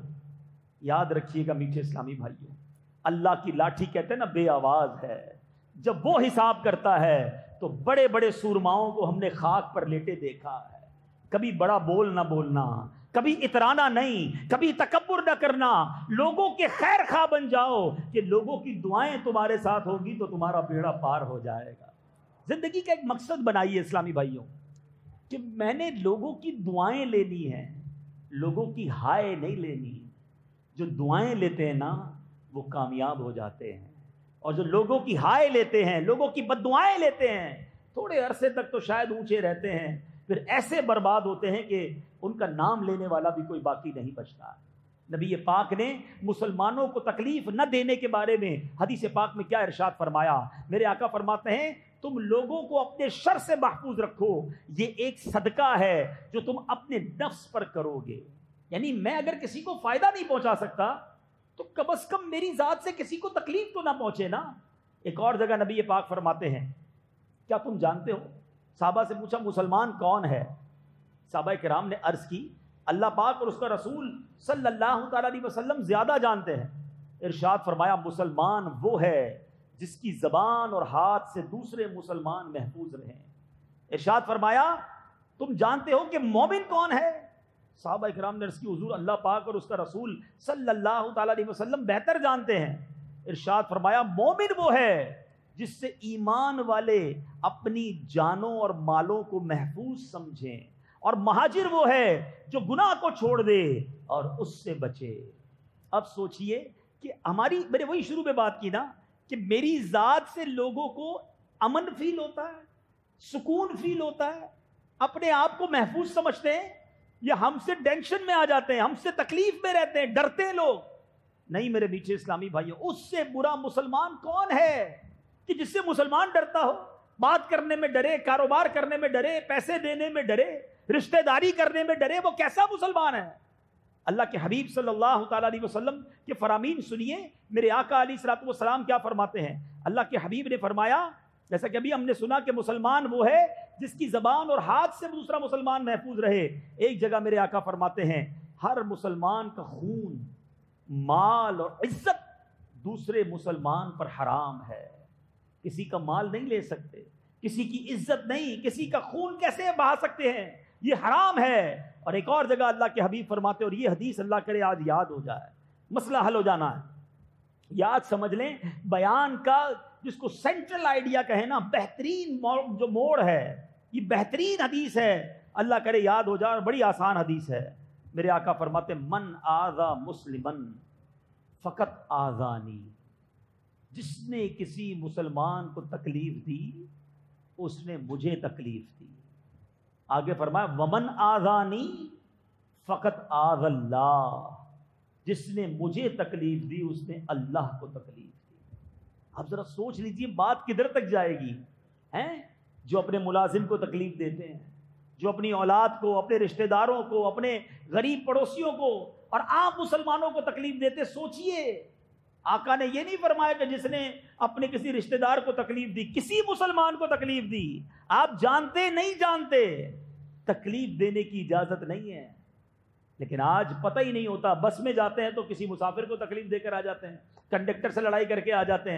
یاد رکھیے گا میٹھے اسلامی بھائیوں، اللہ کی لاٹھی کہتے ہیں نا بے آواز ہے، جب وہ حساب کرتا ہے تو بڑے بڑے سورماؤں کو ہم نے خاک پر لیٹے دیکھا ہے، کبھی بڑا بول نہ بولنا، کبھی اترانا نہیں، کبھی تکبر نہ کرنا، لوگوں کے خیر خواہ بن جاؤ کہ لوگوں کی دعائیں تمہارے ساتھ ہوگی تو تمہارا بیڑا پار ہو جائے گا۔ زندگی کا ایک مقصد بنائیے اسلامی بھائیوں کہ میں نے لوگوں کی دعائیں لینی ہیں، لوگوں کی ہائے نہیں لینی۔ جو دعائیں لیتے ہیں نا وہ کامیاب ہو جاتے ہیں، اور جو لوگوں کی ہائے لیتے ہیں، لوگوں کی بد دعائیں لیتے ہیں، تھوڑے عرصے تک تو شاید اونچے رہتے ہیں، پھر ایسے برباد ہوتے ہیں کہ ان کا نام لینے والا بھی کوئی باقی نہیں بچتا۔ نبی پاک نے مسلمانوں کو تکلیف نہ دینے کے بارے میں حدیث پاک میں کیا ارشاد فرمایا؟ میرے آقا فرماتے ہیں تم لوگوں کو اپنے شر سے محفوظ رکھو، یہ ایک صدقہ ہے جو تم اپنے نفس پر کرو گے۔ یعنی میں اگر کسی کو فائدہ نہیں پہنچا سکتا تو کم از کم میری ذات سے کسی کو تکلیف تو نہ پہنچے نا۔ ایک اور جگہ نبی پاک فرماتے ہیں کیا تم جانتے ہو؟ صحابہ سے پوچھا مسلمان کون ہے؟ صحابہ کرام نے عرض کی اللہ پاک اور اس کا رسول صلی اللہ تعالیٰ علیہ وسلم زیادہ جانتے ہیں۔ ارشاد فرمایا مسلمان وہ ہے جس کی زبان اور ہاتھ سے دوسرے مسلمان محفوظ رہیں۔ ارشاد فرمایا تم جانتے ہو کہ مومن کون ہے؟ صحابہ کرام نے عرض کی حضور اللہ پاک اور اس کا رسول صلی اللہ تعالیٰ علیہ وسلم بہتر جانتے ہیں۔ ارشاد فرمایا مومن وہ ہے جس سے ایمان والے اپنی جانوں اور مالوں کو محفوظ سمجھیں، اور مہاجر وہ ہے جو گناہ کو چھوڑ دے اور اس سے بچے۔ اب سوچئے کہ ہماری میں نے وہی شروع میں بات کی نا کہ میری ذات سے لوگوں کو امن فیل ہوتا ہے، سکون فیل ہوتا ہے، اپنے آپ کو محفوظ سمجھتے ہیں، یا ہم سے ٹینشن میں آ جاتے ہیں، ہم سے تکلیف میں رہتے ہیں، ڈرتے ہیں لوگ؟ نہیں میرے میٹھے اسلامی بھائیوں، اس سے برا مسلمان کون ہے کہ جس سے مسلمان ڈرتا ہو؟ بات کرنے میں ڈرے، کاروبار کرنے میں ڈرے، پیسے دینے میں ڈرے، رشتہ داری کرنے میں ڈرے، وہ کیسا مسلمان ہے؟ اللہ کے حبیب صلی اللہ تعالیٰ علیہ وسلم کے فرامین سنیے، میرے آقا علیہ الصلوۃ والسلام کیا فرماتے ہیں۔ اللہ کے حبیب نے فرمایا جیسا کہ ابھی ہم نے سنا کہ مسلمان وہ ہے جس کی زبان اور ہاتھ سے دوسرا مسلمان محفوظ رہے۔ ایک جگہ میرے آقا فرماتے ہیں ہر مسلمان کا خون، مال اور عزت دوسرے مسلمان پر حرام ہے۔ کسی کا مال نہیں لے سکتے، کسی کی عزت نہیں، کسی کا خون کیسے بہا سکتے ہیں، یہ حرام ہے۔ اور ایک اور جگہ اللہ کے حبیب فرماتے، اور یہ حدیث اللہ کرے آج یاد ہو جائے، مسئلہ حل ہو جانا ہے، یاد سمجھ لیں، بیان کا جس کو سینٹرل آئیڈیا کہیں نا، بہترین جو موڑ ہے، یہ بہترین حدیث ہے، اللہ کرے یاد ہو جائے، بڑی آسان حدیث ہے۔ میرے آقا فرماتے من آذا مسلمن فقط آذانی، جس نے کسی مسلمان کو تکلیف دی اس نے مجھے تکلیف دی۔ آگے فرمایا ومن آذانی فقط آذ اللہ، جس نے مجھے تکلیف دی اس نے اللہ کو تکلیف دی۔ اب ذرا سوچ لیجئے بات کدھر تک جائے گی؟ ہیں جو اپنے ملازم کو تکلیف دیتے ہیں، جو اپنی اولاد کو، اپنے رشتہ داروں کو، اپنے غریب پڑوسیوں کو اور عام مسلمانوں کو تکلیف دیتے، سوچئے آقا نے یہ نہیں فرمایا کہ جس نے اپنے کسی رشتہ دار کو تکلیف دی، کسی مسلمان کو تکلیف دی، آپ جانتے نہیں جانتے تکلیف دینے کی اجازت نہیں ہے، لیکن آج پتہ ہی نہیں ہوتا، بس میں جاتے ہیں تو کسی مسافر کو تکلیف دے کر آ جاتے ہیں، کنڈکٹر سے لڑائی کر کے آ جاتے ہیں،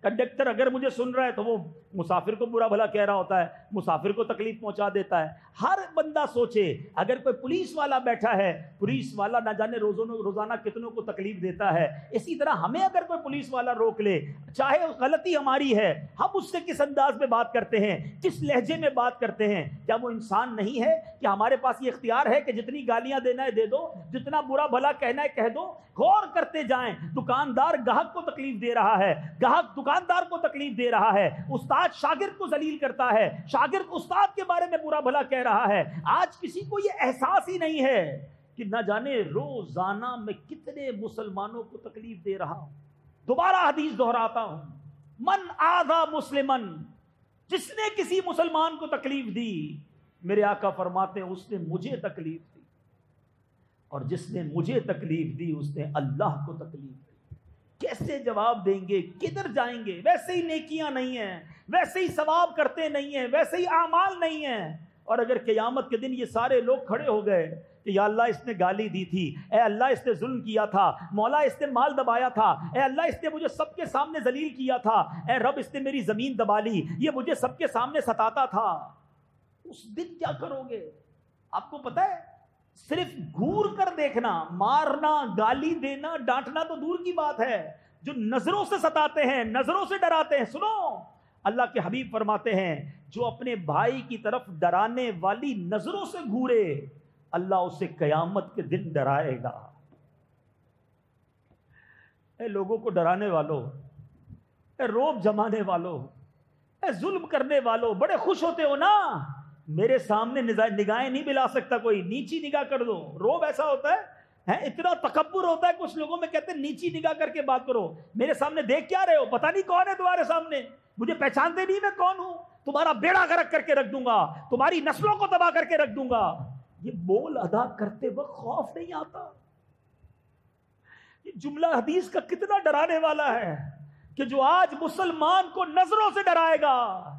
کنڈکٹر اگر مجھے سن رہا ہے تو وہ مسافر کو برا بھلا کہہ رہا ہوتا ہے، مسافر کو تکلیف پہنچا دیتا ہے۔ ہر بندہ سوچے اگر کوئی پولیس والا بیٹھا ہے، پولیس والا نہ جانے روزانہ روزانہ کتنوں کو تکلیف دیتا ہے، اسی طرح ہمیں اگر کوئی پولیس والا روک لے، چاہے غلطی ہماری ہے، ہم اس سے کس انداز میں بات کرتے ہیں، کس لہجے میں بات کرتے ہیں، کیا وہ انسان نہیں ہے کہ ہمارے پاس یہ اختیار ہے کہ جتنی گالیاں دینا ہے دے دو، جتنا برا بھلا کہنا ہے کہہ دو؟ غور کرتے جائیں، دکاندار گاہک کو تکلیف دے رہا ہے، گاہک دکاندار کو تکلیف دے رہا ہے، استاد شاگرد کو ذلیل کرتا ہے، شاگرد استاد کے بارے میں برا بھلا کہہ رہا ہے۔ آج کسی کو یہ احساس ہی نہیں ہے کہ نہ جانے روزانہ میں کتنے مسلمانوں کو تکلیف دے رہا ہوں۔ دوبارہ حدیث دہراتا ہوں، من آذا مسلمن، جس نے کسی مسلمان کو تکلیف دی، میرے آقا فرماتے ہیں اس نے مجھے تکلیف دی، اور جس نے مجھے تکلیف دی اس نے اللہ کو تکلیف دی۔ کیسے جواب دیں گے؟ کدھر جائیں گے؟ ویسے ہی نیکیاں نہیں ہیں، ویسے ہی ثواب کرتے نہیں ہیں، ویسے ہی اعمال نہیں ہیں، اور اگر قیامت کے دن یہ سارے لوگ کھڑے ہو گئے کہ یا اللہ اس نے گالی دی تھی، اے اللہ اس نے ظلم کیا تھا، مولا اس نے مال دبایا تھا، اے اللہ اس نے مجھے سب کے سامنے ذلیل کیا تھا، اے رب اس نے میری زمین دبا لی، یہ مجھے سب کے سامنے ستاتا تھا، اس دن کیا کرو گے؟ آپ کو پتہ ہے، صرف گھور کر دیکھنا، مارنا، گالی دینا، ڈانٹنا تو دور کی بات ہے، جو نظروں سے ستاتے ہیں، نظروں سے ڈراتے ہیں، سنو اللہ کے حبیب فرماتے ہیں جو اپنے بھائی کی طرف ڈرانے والی نظروں سے گھورے اللہ اسے قیامت کے دن ڈرائے گا۔ اے لوگوں کو ڈرانے والوں، اے روب جمانے والوں، اے ظلم کرنے والوں، بڑے خوش ہوتے ہو نا، میرے سامنے نگاہیں نہیں ملا سکتا کوئی، نیچی نگاہ کر دو۔ روب ایسا ہوتا ہے، ہے اتنا تکبر ہوتا ہے کچھ لوگوں میں، کہتے ہیں نیچی نگاہ کر کے بات کرو، میرے سامنے دیکھ کیا رہے ہو، پتہ نہیں کون ہے تمہارے سامنے، مجھے پہچانتے نہیں میں کون ہوں، تمہارا بیڑا غرق کر کے رکھ دوں گا، تمہاری نسلوں کو تباہ کر کے رکھ دوں گا۔ یہ بول ادا کرتے وقت خوف نہیں آتا؟ یہ جملہ حدیث کا کتنا ڈرانے والا ہے کہ جو آج مسلمان کو نظروں سے ڈرائے گا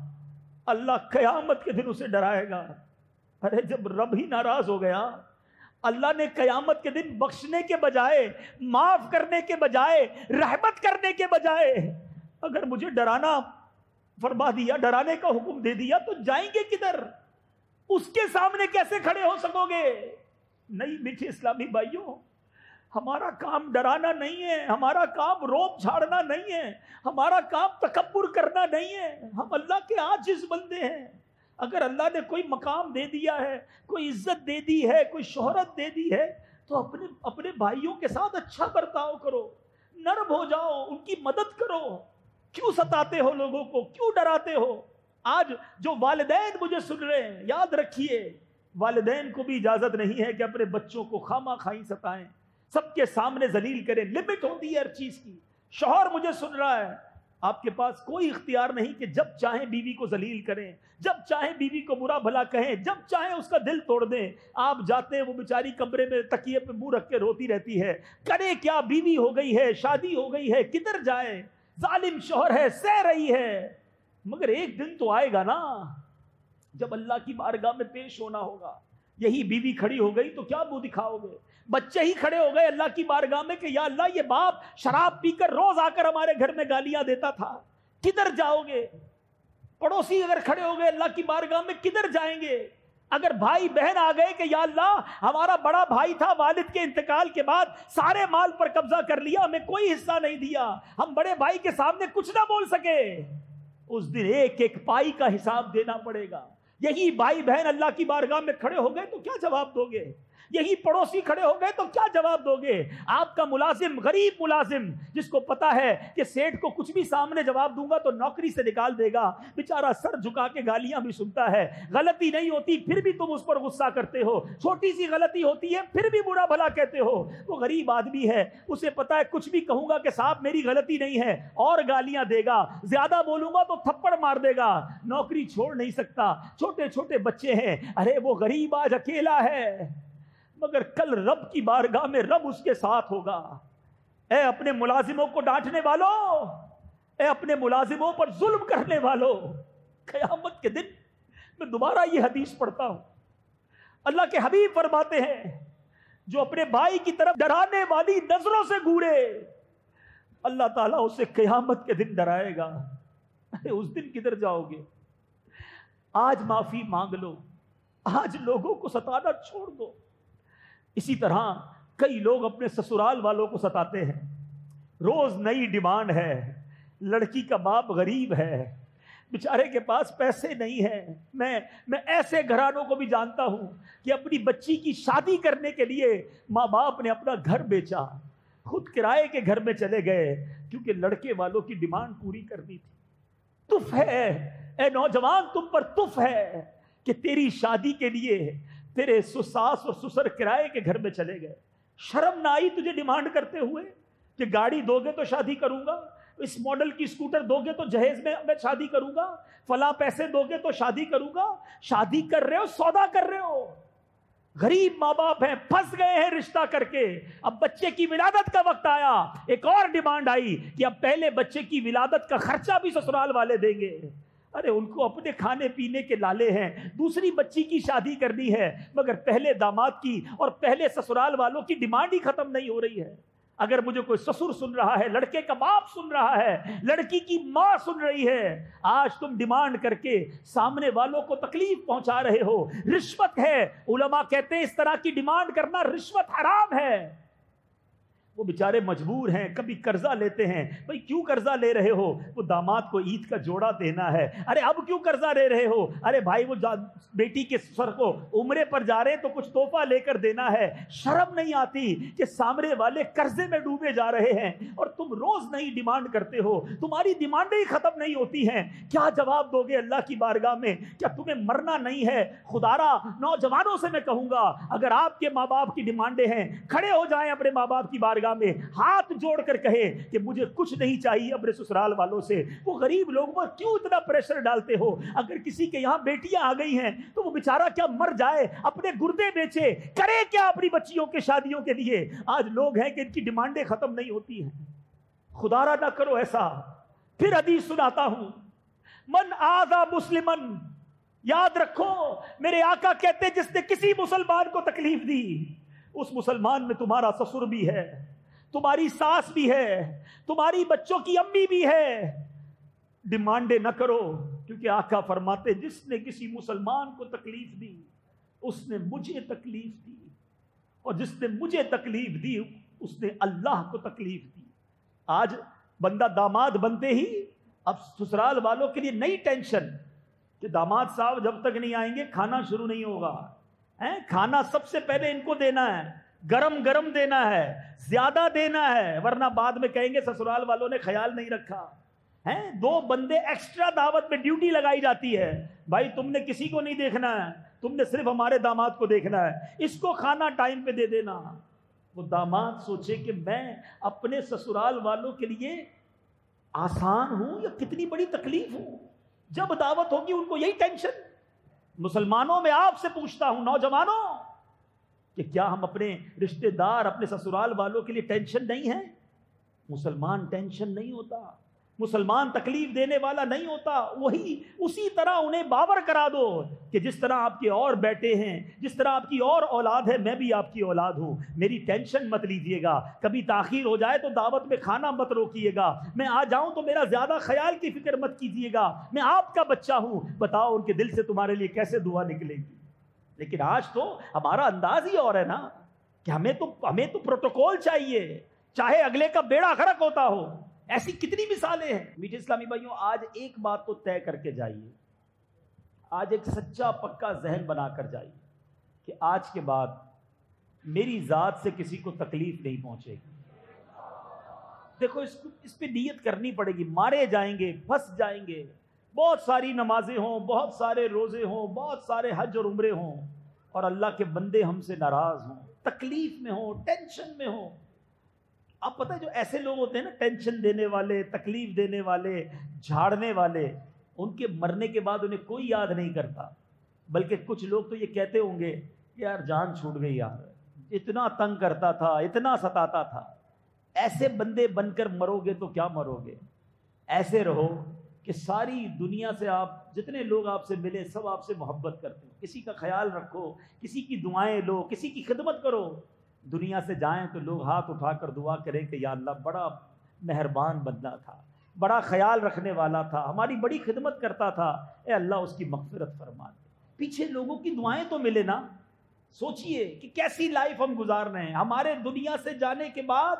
اللہ قیامت کے دن اسے ڈرائے گا۔ ارے جب رب ہی ناراض ہو گیا، اللہ نے قیامت کے دن بخشنے کے بجائے، معاف کرنے کے بجائے، رحمت کرنے کے بجائے اگر مجھے ڈرانا فرما دیا، ڈرانے کا حکم دے دیا، تو جائیں گے کدھر؟ اس کے سامنے کیسے کھڑے ہو سکو گے؟ نہیں میٹھے اسلامی بھائیوں، ہمارا کام ڈرانا نہیں ہے، ہمارا کام روب جھاڑنا نہیں ہے، ہمارا کام تکبر کرنا نہیں ہے، ہم اللہ کے عاجز بندے ہیں۔ اگر اللہ نے کوئی مقام دے دیا ہے، کوئی عزت دے دی ہے، کوئی شہرت دے دی ہے، تو اپنے اپنے بھائیوں کے ساتھ اچھا برتاؤ کرو، نرم ہو جاؤ، ان کی مدد کرو۔ کیوں ستاتے ہو لوگوں کو؟ کیوں ڈراتے ہو؟ آج جو والدین مجھے سن رہے ہیں، یاد رکھیے والدین کو بھی اجازت نہیں ہے کہ اپنے بچوں کو خواہ خواہی ستائیں، سب کے سامنے ذلیل کریں، لمٹ ہوتی ہے ہر چیز کی۔ شوہر مجھے سن رہا ہے، آپ کے پاس کوئی اختیار نہیں کہ جب چاہیں بیوی کو ذلیل کریں، جب چاہیں بیوی کو برا بھلا کہیں، جب چاہیں اس کا دل توڑ دیں۔ آپ جاتے ہیں، وہ بیچاری کمرے میں تکیے پہ منہ رکھ کے روتی رہتی ہے، کرے کیا؟ بیوی ہو گئی ہے، شادی ہو گئی ہے، کدھر جائے؟ ظالم شوہر ہے، سہ رہی ہے، مگر ایک دن تو آئے گا نا جب اللہ کی بارگاہ میں پیش ہونا ہوگا۔ یہی بیوی کھڑی ہو گئی تو کیا منہ دکھاؤ گے؟ بچے ہی کھڑے ہو گئے اللہ کی بارگاہ میں کہ یا اللہ یہ باپ شراب پی کر روز آ کر ہمارے گھر میں گالیاں دیتا تھا، کدھر جاؤ گے؟ پڑوسی اگر کھڑے ہو گئے اللہ کی بارگاہ میں، کدھر جائیں گے؟ اگر بھائی بہن آ گئے کہ یا اللہ ہمارا بڑا بھائی تھا، والد کے انتقال کے بعد سارے مال پر قبضہ کر لیا، ہمیں کوئی حصہ نہیں دیا، ہم بڑے بھائی کے سامنے کچھ نہ بول سکے، اس دن ایک ایک پائی کا حساب دینا پڑے گا۔ یہی بھائی بہن اللہ کی بارگاہ میں کھڑے ہو گئے تو کیا جواب دو گے؟ یہی پڑوسی کھڑے ہو گئے تو کیا جواب دو گے؟ آپ کا ملازم، غریب ملازم جس کو پتا ہے کہ سیٹ کو کچھ بھی سامنے جواب دوں گا تو نوکری سے نکال دے گا، بیچارہ سر جھکا کے گالیاں بھی سنتا ہے، غلطی نہیں ہوتی پھر بھی تم اس پر غصہ کرتے ہو، چھوٹی سی غلطی ہوتی ہے پھر بھی برا بھلا کہتے ہو۔ وہ غریب آدمی ہے، اسے پتا ہے کچھ بھی کہوں گا کہ صاحب میری غلطی نہیں ہے، اور گالیاں دے گا، زیادہ بولوں گا تو تھپڑ مار دے گا، نوکری چھوڑ نہیں سکتا، چھوٹے چھوٹے بچے ہیں۔ ارے وہ غریب آج اکیلا ہے، مگر کل رب کی بارگاہ میں رب اس کے ساتھ ہوگا۔ اے اپنے ملازموں کو ڈانٹنے والوں، اے اپنے ملازموں پر ظلم کرنے والوں، قیامت کے دن میں دوبارہ یہ حدیث پڑھتا ہوں، اللہ کے حبیب فرماتے ہیں جو اپنے بھائی کی طرف ڈرانے والی نظروں سے گھورے اللہ تعالیٰ اسے قیامت کے دن ڈرائے گا. ارے اس دن کدھر جاؤ گے؟ آج معافی مانگ لو، آج لوگوں کو ستانا چھوڑ دو. اسی طرح کئی لوگ اپنے سسرال والوں کو ستاتے ہیں. روز نئی ڈیمانڈ ہے. لڑکی کا باپ غریب ہے، بیچارے کے پاس پیسے نہیں ہیں. میں میں ایسے گھرانوں کو بھی جانتا ہوں کہ اپنی بچی کی شادی کرنے کے لیے ماں باپ نے اپنا گھر بیچا، خود کرائے کے گھر میں چلے گئے کیونکہ لڑکے والوں کی ڈیمانڈ پوری کرنی تھی. تف ہے اے نوجوان، تم پر تف ہے کہ تیری شادی کے لیے تیرے ساس اور سسر کرائے کے گھر میں چلے گئے. شرم نہ آئی تجھے ڈیمانڈ کرتے ہوئے کہ گاڑی دو گے تو شادی کروں گا، اس ماڈل کی اسکوٹر دو گے تو جہیز میں میں شادی کروں گا، فلاں پیسے دو گے تو شادی کروں گا. شادی کر رہے ہو، سودا کر رہے ہو. غریب ماں باپ ہیں، پھنس گئے ہیں رشتہ کر کے. اب بچے کی ولادت کا وقت آیا، ایک اور ڈیمانڈ آئی کہ اب پہلے بچے کی ولادت کا خرچہ بھی سسرال والے دیں گے. ارے ان کو اپنے کھانے پینے کے لالے ہیں، دوسری بچی کی شادی کرنی ہے، مگر پہلے داماد کی اور پہلے سسرال والوں کی ڈیمانڈ ہی ختم نہیں ہو رہی ہے. اگر مجھے کوئی سسر سن رہا ہے، لڑکے کا باپ سن رہا ہے، لڑکی کی ماں سن رہی ہے، آج تم ڈیمانڈ کر کے سامنے والوں کو تکلیف پہنچا رہے ہو. رشوت ہے. علماء کہتے ہیں اس طرح کی ڈیمانڈ کرنا رشوت حرام ہے. وہ بیچارے مجبور ہیں، کبھی قرضہ لیتے ہیں. بھئی کیوں قرضہ لے رہے ہو؟ وہ داماد کو عید کا جوڑا دینا ہے. ارے اب کیوں قرضہ لے رہے ہو؟ ارے بھائی وہ بیٹی کے سر کو عمرے پر جا رہے ہیں تو کچھ تحفہ لے کر دینا ہے. شرم نہیں آتی کہ سامنے والے قرضے میں ڈوبے جا رہے ہیں اور تم روز نئی ڈیمانڈ کرتے ہو؟ تمہاری ڈیمانڈیں ہی ختم نہیں ہوتی ہیں. کیا جواب دو گے اللہ کی بارگاہ میں؟ کیا تمہیں مرنا نہیں ہے؟ خدارا نوجوانوں سے میں کہوں گا، اگر آپ کے ماں باپ کی ڈیمانڈیں ہیں، کھڑے ہو جائیں اپنے ماں باپ کی بارگاہ میں، ہاتھ جوڑ کر کہے کہ مجھے کچھ نہیں چاہیے اپنے سسرال والوں سے. وہ غریب لوگوں پر کیوں اتنا پریشر ڈالتے ہو؟ اگر کسی کے یہاں بیٹیاں آ گئی ہیں تو وہ بیچارہ کیا مر جائے، اپنے گردے بیچے، کرے کیا اپنی بچیوں کے شادیوں کے لیے؟ آج لوگ ہیں کہ ان کی ڈیمانڈیں ختم نہیں ہوتی ہیں. خدا را نہ کرو ایسا. پھر حدیث سناتا ہوں، من آذا مسلمن، یاد رکھو میرے آقا کہتے جس نے کسی مسلمان کو تکلیف دی، اس مسلمان میں تمہارا سسر بھی ہے، تمہاری ساس بھی ہے، تمہاری بچوں کی امی بھی ہے. ڈیمانڈیں نہ کرو، کیونکہ آقا فرماتے جس نے کسی مسلمان کو تکلیف دی اس نے مجھے تکلیف دی، اور جس نے مجھے تکلیف دی اس نے اللہ کو تکلیف دی. آج بندہ داماد بنتے ہی اب سسرال والوں کے لیے نئی ٹینشن کہ داماد صاحب جب تک نہیں آئیں گے کھانا شروع نہیں ہوگا. کھانا سب سے پہلے ان کو دینا ہے، گرم گرم دینا ہے، زیادہ دینا ہے، ورنہ بعد میں کہیں گے سسرال والوں نے خیال نہیں رکھا. ہیں دو بندے ایکسٹرا دعوت میں ڈیوٹی لگائی جاتی ہے. بھائی تم نے کسی کو نہیں دیکھنا ہے، تم نے صرف ہمارے داماد کو دیکھنا ہے، اس کو کھانا ٹائم پہ دے دینا. وہ داماد سوچے کہ میں اپنے سسرال والوں کے لیے آسان ہوں یا کتنی بڑی تکلیف ہوں. جب دعوت ہوگی ان کو یہی ٹینشن. مسلمانوں میں آپ سے پوچھتا ہوں نوجوانوں کہ کیا ہم اپنے رشتہ دار اپنے سسرال والوں کے لیے ٹینشن نہیں ہے؟ مسلمان ٹینشن نہیں ہوتا، مسلمان تکلیف دینے والا نہیں ہوتا. وہی اسی طرح انہیں باور کرا دو کہ جس طرح آپ کے اور بیٹے ہیں، جس طرح آپ کی اور اولاد ہے، میں بھی آپ کی اولاد ہوں. میری ٹینشن مت لیجیے گا. کبھی تاخیر ہو جائے تو دعوت میں کھانا مت روکیے گا. میں آ جاؤں تو میرا زیادہ خیال کی فکر مت کیجیے گا. میں آپ کا بچہ ہوں. بتاؤ ان کے دل سے تمہارے لیے کیسے دعا نکلے گی؟ لیکن آج تو ہمارا انداز ہی اور ہے نا کہ ہمیں تو ہمیں تو پروٹوکول چاہیے، چاہے اگلے کا بیڑا غرق ہوتا ہو. ایسی کتنی مثالیں ہیں. میٹھے اسلامی بھائیوں، آج ایک بات تو طے کر کے جائیے، آج ایک سچا پکا ذہن بنا کر جائیے کہ آج کے بعد میری ذات سے کسی کو تکلیف نہیں پہنچے گی. دیکھو اس اس پہ نیت کرنی پڑے گی. مارے جائیں گے، پھنس جائیں گے، بہت ساری نمازیں ہوں، بہت سارے روزے ہوں، بہت سارے حج اور عمرے ہوں، اور اللہ کے بندے ہم سے ناراض ہوں، تکلیف میں ہوں، ٹینشن میں ہوں. آپ پتہ ہے جو ایسے لوگ ہوتے ہیں نا، ٹینشن دینے والے، تکلیف دینے والے، جھاڑنے والے، ان کے مرنے کے بعد انہیں کوئی یاد نہیں کرتا. بلکہ کچھ لوگ تو یہ کہتے ہوں گے یار جان چھوٹ گئی یار، اتنا تنگ کرتا تھا، اتنا ستاتا تھا. ایسے بندے بن کر مرو گے تو کیا مرو گے. ایسے رہو کہ ساری دنیا سے آپ جتنے لوگ آپ سے ملے سب آپ سے محبت کرتے ہیں. کسی کا خیال رکھو، کسی کی دعائیں لو، کسی کی خدمت کرو. دنیا سے جائیں تو لوگ ہاتھ اٹھا کر دعا کریں کہ یا اللہ بڑا مہربان بندہ تھا، بڑا خیال رکھنے والا تھا، ہماری بڑی خدمت کرتا تھا، اے اللہ اس کی مغفرت فرما دے۔ پیچھے لوگوں کی دعائیں تو ملے نا۔ سوچئے کہ کیسی لائف ہم گزار رہے ہیں، ہمارے دنیا سے جانے کے بعد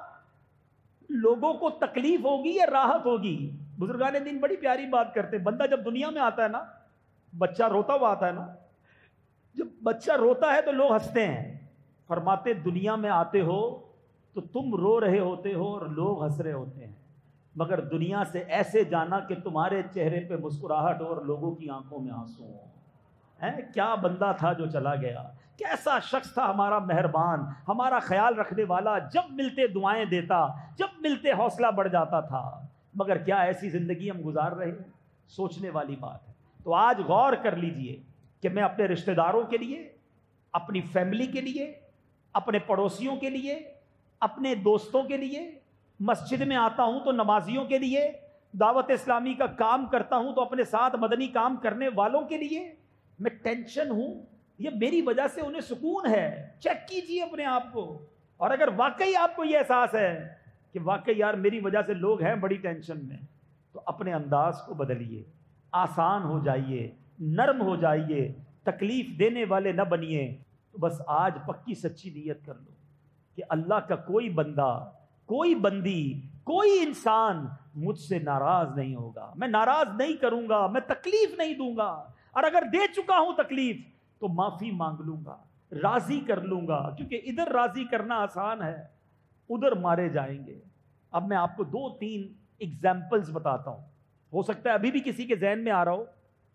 لوگوں کو تکلیف ہوگی یا راحت ہوگی؟ بزرگان دین بڑی پیاری بات کرتے ہیں، بندہ جب دنیا میں آتا ہے نا، بچہ روتا ہوا آتا ہے نا، جب بچہ روتا ہے تو لوگ ہنستے ہیں، فرماتے دنیا میں آتے ہو تو تم رو رہے ہوتے ہو اور لوگ ہنس رہے ہوتے ہیں، مگر دنیا سے ایسے جانا کہ تمہارے چہرے پہ مسکراہٹ ہو اور لوگوں کی آنکھوں میں آنسو ہوں۔ ہے کیا بندہ تھا جو چلا گیا، کیسا شخص تھا ہمارا مہربان، ہمارا خیال رکھنے والا، جب ملتے دعائیں دیتا، جب ملتے حوصلہ بڑھ جاتا تھا، مگر کیا ایسی زندگی ہم گزار رہے ہیں؟ سوچنے والی بات ہے۔ تو آج غور کر لیجئے کہ میں اپنے رشتہ داروں کے لیے، اپنی فیملی کے لیے، اپنے پڑوسیوں کے لیے، اپنے دوستوں کے لیے، مسجد میں آتا ہوں تو نمازیوں کے لیے، دعوت اسلامی کا کام کرتا ہوں تو اپنے ساتھ مدنی کام کرنے والوں کے لیے میں ٹینشن ہوں یہ میری وجہ سے انہیں سکون ہے؟ چیک کیجئے اپنے آپ کو، اور اگر واقعی آپ کو یہ احساس ہے کہ واقعی یار میری وجہ سے لوگ ہیں بڑی ٹینشن میں، تو اپنے انداز کو بدلیے، آسان ہو جائیے، نرم ہو جائیے، تکلیف دینے والے نہ بنیے۔ تو بس آج پکی سچی نیت کر لو کہ اللہ کا کوئی بندہ، کوئی بندی، کوئی انسان مجھ سے ناراض نہیں ہوگا، میں ناراض نہیں کروں گا، میں تکلیف نہیں دوں گا، اور اگر دے چکا ہوں تکلیف تو معافی مانگ لوں گا، راضی کر لوں گا، کیونکہ ادھر راضی کرنا آسان ہے، ادھر مارے جائیں گے۔ اب میں آپ کو دو تین ایگزامپلز بتاتا ہوں، ہو سکتا ہے ابھی بھی کسی کے ذہن میں آ رہا ہو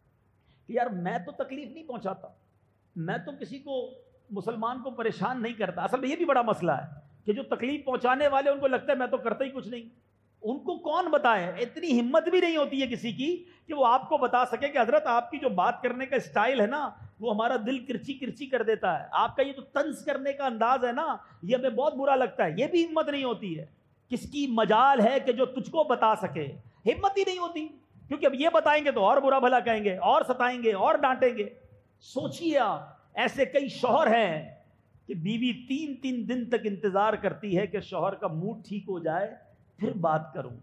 کہ یار میں تو تکلیف نہیں پہنچاتا، میں تو کسی کو، مسلمان کو پریشان نہیں کرتا۔ اصل میں یہ بھی بڑا مسئلہ ہے کہ جو تکلیف پہنچانے والے ان کو لگتا ہے میں تو کرتا ہی کچھ نہیں۔ ان کو کون بتائے، اتنی ہمت بھی نہیں ہوتی ہے کسی کی کہ وہ آپ کو بتا سکے کہ حضرت آپ کی جو بات کرنے کا اسٹائل ہے نا وہ ہمارا دل کرچی کرچی کر دیتا ہے، آپ کا یہ جو طنز کرنے کا انداز ہے نا یہ ہمیں بہت برا لگتا ہے۔ یہ بھی ہمت نہیں ہوتی ہے۔ کس کی مجال ہے کہ جو تجھ کو بتا سکے؟ ہمت ہی نہیں ہوتی، کیونکہ اب یہ بتائیں گے تو اور برا بھلا کہیں گے، اور ستائیں گے، اور ڈانٹیں گے۔ سوچیے آپ، ایسے کئی شوہر ہیں کہ بیوی تین تین دن تک انتظار کرتی ہے کہ شوہر کا موڈ ٹھیک ہو جائے پھر بات کروں۔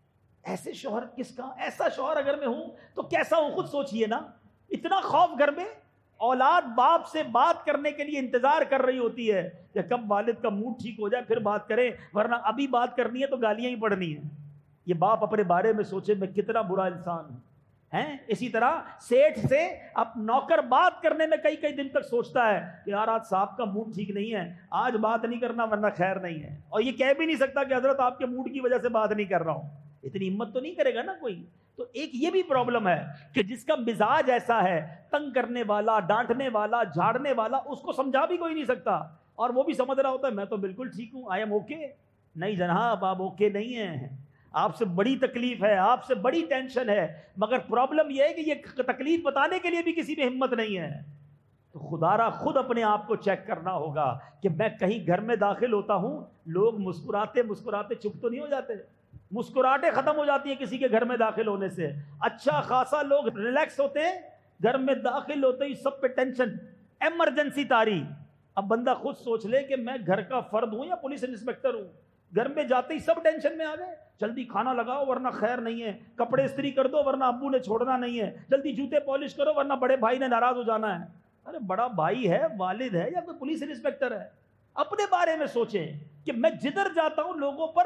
ایسے شوہر کس کا؟ ایسا شوہر اگر میں ہوں تو کیسا ہوں خود سوچئے نا۔ اتنا خوف گھر میں، اولاد باپ سے بات کرنے کے لیے انتظار کر رہی ہوتی ہے کہ کب والد کا موڈ ٹھیک ہو جائے پھر بات کریں، ورنہ ابھی بات کرنی ہے تو گالیاں ہی پڑنی ہیں۔ یہ باپ اپنے بارے میں سوچے میں کتنا برا انسان ہوں۔ ہیں اسی طرح سیٹھ سے اب نوکر بات کرنے میں کئی کئی دن تک سوچتا ہے کہ یار آج صاحب کا موڈ ٹھیک نہیں ہے، آج بات نہیں کرنا ورنہ خیر نہیں ہے، اور یہ کہہ بھی نہیں سکتا کہ حضرت آپ کے موڈ کی وجہ سے بات نہیں کر رہا ہوں۔ اتنی ہمت تو نہیں کرے گا نا کوئی۔ تو ایک یہ بھی پرابلم ہے کہ جس کا مزاج ایسا ہے، تنگ کرنے والا، ڈانٹنے والا، جھاڑنے والا، اس کو سمجھا بھی کوئی نہیں سکتا، اور وہ بھی سمجھ رہا ہوتا ہے میں تو بالکل ٹھیک ہوں، آئی ایم اوکے۔ نہیں جناب، آپ اوکے نہیں ہیں، آپ سے بڑی تکلیف ہے، آپ سے بڑی ٹینشن ہے، مگر پرابلم یہ ہے کہ یہ تکلیف بتانے کے لیے بھی کسی میں ہمت نہیں ہے۔ تو خدا را خود اپنے آپ کو چیک کرنا ہوگا کہ میں کہیں گھر میں داخل ہوتا ہوں، لوگ مسکراتے مسکراتے چپ تو نہیں ہو جاتے؟ مسکراہٹیں ختم ہو جاتی ہیں کسی کے گھر میں داخل ہونے سے، اچھا خاصا لوگ ریلیکس ہوتے ہیں، گھر میں داخل ہوتے ہی سب پہ ٹینشن، ایمرجنسی طاری۔ اب بندہ خود سوچ لے کہ میں گھر کا فرد ہوں یا پولیس انسپکٹر ہوں، گھر میں جاتے ہی سب ٹینشن میں آ گئے، جلدی کھانا لگاؤ ورنہ خیر نہیں ہے، کپڑے استری کر دو ورنہ ابو نے چھوڑنا نہیں ہے، جلدی جوتے پالش کرو ورنہ بڑے بھائی نے ناراض ہو جانا ہے۔ ارے بڑا بھائی ہے، والد ہے، یا کوئی پولیس انسپکٹر ہے؟ اپنے بارے میں سوچیں کہ میں جدھر جاتا ہوں لوگوں پر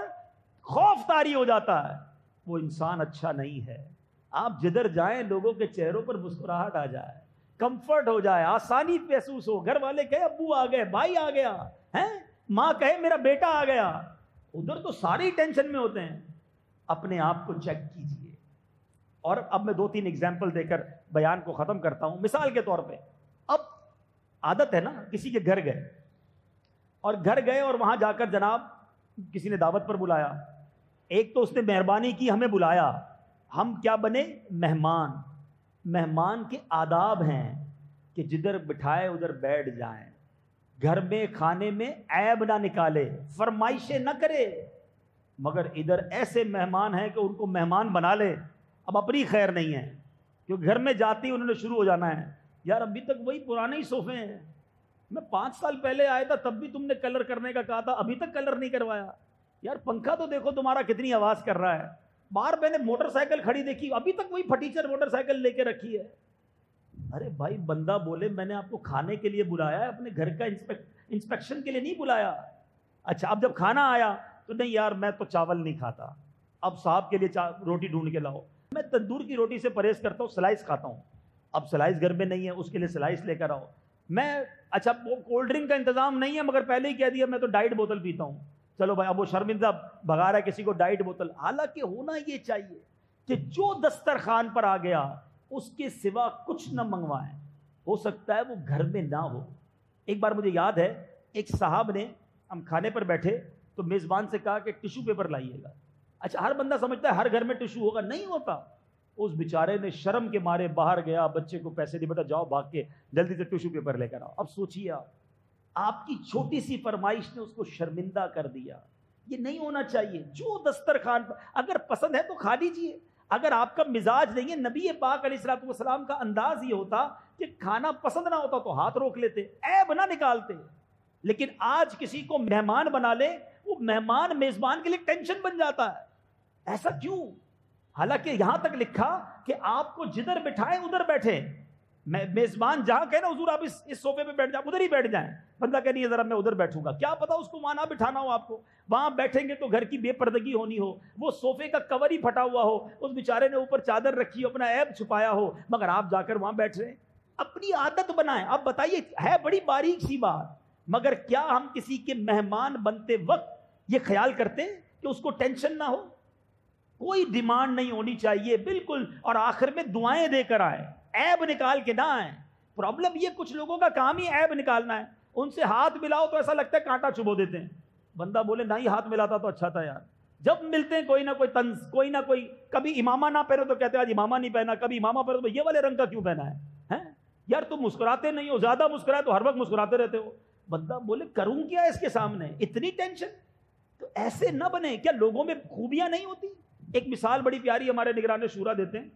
خوف طاری ہو جاتا ہے، وہ انسان اچھا نہیں ہے۔ آپ جدھر جائیں لوگوں کے چہروں پر مسکراہٹ آ جائے، کمفرٹ ہو جائے، آسانی محسوس ہو، گھر والے کہے ابو آ گئے، بھائی آ گیا ہے، ماں کہے میرا بیٹا آ گیا، ادھر تو سارے ٹینشن میں ہوتے ہیں۔ اپنے آپ کو چیک کیجئے۔ اور اب میں دو تین ایگزامپل دے کر بیان کو ختم کرتا ہوں۔ مثال کے طور پہ، اب عادت ہے نا کسی کے گھر گئے، اور گھر گئے اور وہاں جا کر جناب کسی نے دعوت پر بلایا، ایک تو اس نے مہربانی کی ہمیں بلایا، ہم کیا بنے؟ مہمان۔ مہمان کے آداب ہیں کہ جدھر بٹھائے ادھر بیٹھ جائیں، گھر میں کھانے میں عیب نہ نکالے، فرمائشیں نہ کرے، مگر ادھر ایسے مہمان ہیں کہ ان کو مہمان بنا لے۔ اب اپنی خیر نہیں ہے، کیونکہ گھر میں جاتے ہی انہوں نے شروع ہو جانا ہے، یار ابھی تک وہی پرانے ہی صوفے ہیں، میں پانچ سال پہلے آیا تھا تب بھی تم نے کلر کرنے کا کہا تھا، ابھی تک کلر نہیں کروایا۔ یار پنکھا تو دیکھو تمہارا کتنی آواز کر رہا ہے. باہر میں نے موٹر سائیکل کھڑی دیکھی, ابھی تک وہی پھٹیچر موٹر سائیکل لے کے رکھی ہے. ارے بھائی بندہ بولے میں نے آپ کو کھانے کے لیے بلایا ہے, اپنے گھر کا انسپیکشن کے لیے نہیں بلایا. اچھا اب جب کھانا آیا تو نہیں یار میں تو چاول نہیں کھاتا, اب صاحب کے لیے روٹی ڈھونڈ کے لاؤ. میں تندور کی روٹی سے پرہیز کرتا ہوں, سلائس کھاتا ہوں. اب سلائس گھر میں نہیں ہے, اس کے لیے سلائس لے کر آؤ. میں اچھا وہ کولڈ ڈرنک کا انتظام نہیں ہے مگر پہلے ہی کہہ دیا میں تو ڈائٹ بوتل پیتا ہوں. چلو بھائی اب وہ شرمندہ بھگا رہا ہے کسی کو ڈائٹ بوتل. حالانکہ ہونا یہ چاہیے کہ جو دسترخوان پر آ گیا اس کے سوا کچھ نہ منگوائیں. ہو سکتا ہے وہ گھر میں نہ ہو. ایک بار مجھے یاد ہے ایک صاحب نے, ہم کھانے پر بیٹھے تو میزبان سے کہا کہ ٹیشو پیپر لائیے گا. اچھا ہر بندہ سمجھتا ہے ہر گھر میں ٹیشو ہوگا, نہیں ہوتا. اس بیچارے نے شرم کے مارے باہر گیا, بچے کو پیسے دی, بیٹا جاؤ بھاگ کے جلدی سے ٹیشو پیپر لے کر آؤ. اب سوچیے آپ آپ کی چھوٹی سی فرمائش نے اس کو شرمندہ کر دیا. یہ نہیں ہونا چاہیے. جو دسترخوان پر اگر پسند ہے تو کھا لیجیے, اگر آپ کا مزاج نہیں ہے. نبی پاک علیہ الصلوۃ والسلام کا انداز یہ ہوتا کہ کھانا پسند نہ ہوتا تو ہاتھ روک لیتے, عیب نہ نکالتے. لیکن آج کسی کو مہمان بنا لے, وہ مہمان میزبان کے لیے ٹینشن بن جاتا ہے. ایسا کیوں؟ حالانکہ یہاں تک لکھا کہ آپ کو جدھر بٹھائیں ادھر بیٹھیں. میزبان جہاں کہے نا حضور آپ اس اس صوفے پہ بیٹھ جائیں, ادھر ہی بیٹھ جائیں. بندہ کہ نہیں ذرا میں ادھر بیٹھوں گا, کیا پتا اس کو وہاں نہ بٹھانا ہو آپ کو. وہاں بیٹھیں گے تو گھر کی بے پردگی ہونی ہو, وہ صوفے کا کور ہی پھٹا ہوا ہو, اس بیچارے نے اوپر چادر رکھی ہو, اپنا عیب چھپایا ہو, مگر آپ جا کر وہاں بیٹھ رہے ہیں. اپنی عادت بنائیں. اب بتائیے ہے بڑی باریک سی بات, مگر کیا ہم کسی کے مہمان بنتے وقت یہ خیال کرتے کہ اس کو ٹینشن نہ ہو؟ کوئی ڈیمانڈ نہیں ہونی چاہیے بالکل, اور آخر میں دعائیں دے کر آئیں, عیب نکال کے نہ آئیں. پرابلم یہ کچھ لوگوں کا کام ہی عیب نکالنا ہے. ان سے ہاتھ ملاؤ تو ایسا لگتا ہے کانٹا چبو دیتے ہیں. بندہ بولے نہ ہی ہاتھ ملاتا تو اچھا تھا یار. جب ملتے ہیں کوئی نہ کوئی طنز, کوئی نہ کوئی, کبھی امامہ نہ پہنو تو کہتے ہیں آج امامہ نہیں پہنا, کبھی امامہ پہنو تو یہ والے رنگ کا کیوں پہنا ہے یار, تم مسکراتے نہیں ہو, زیادہ مسکرائے تو ہر وقت مسکراتے رہتے ہو. بندہ بولے کروں کیا اس کے سامنے, اتنی ٹینشن. تو ایسے نہ بنے. کیا لوگوں میں خوبیاں نہیں ہوتی؟ ایک مثال بڑی پیاری ہمارے نگران شورا دیتے ہیں.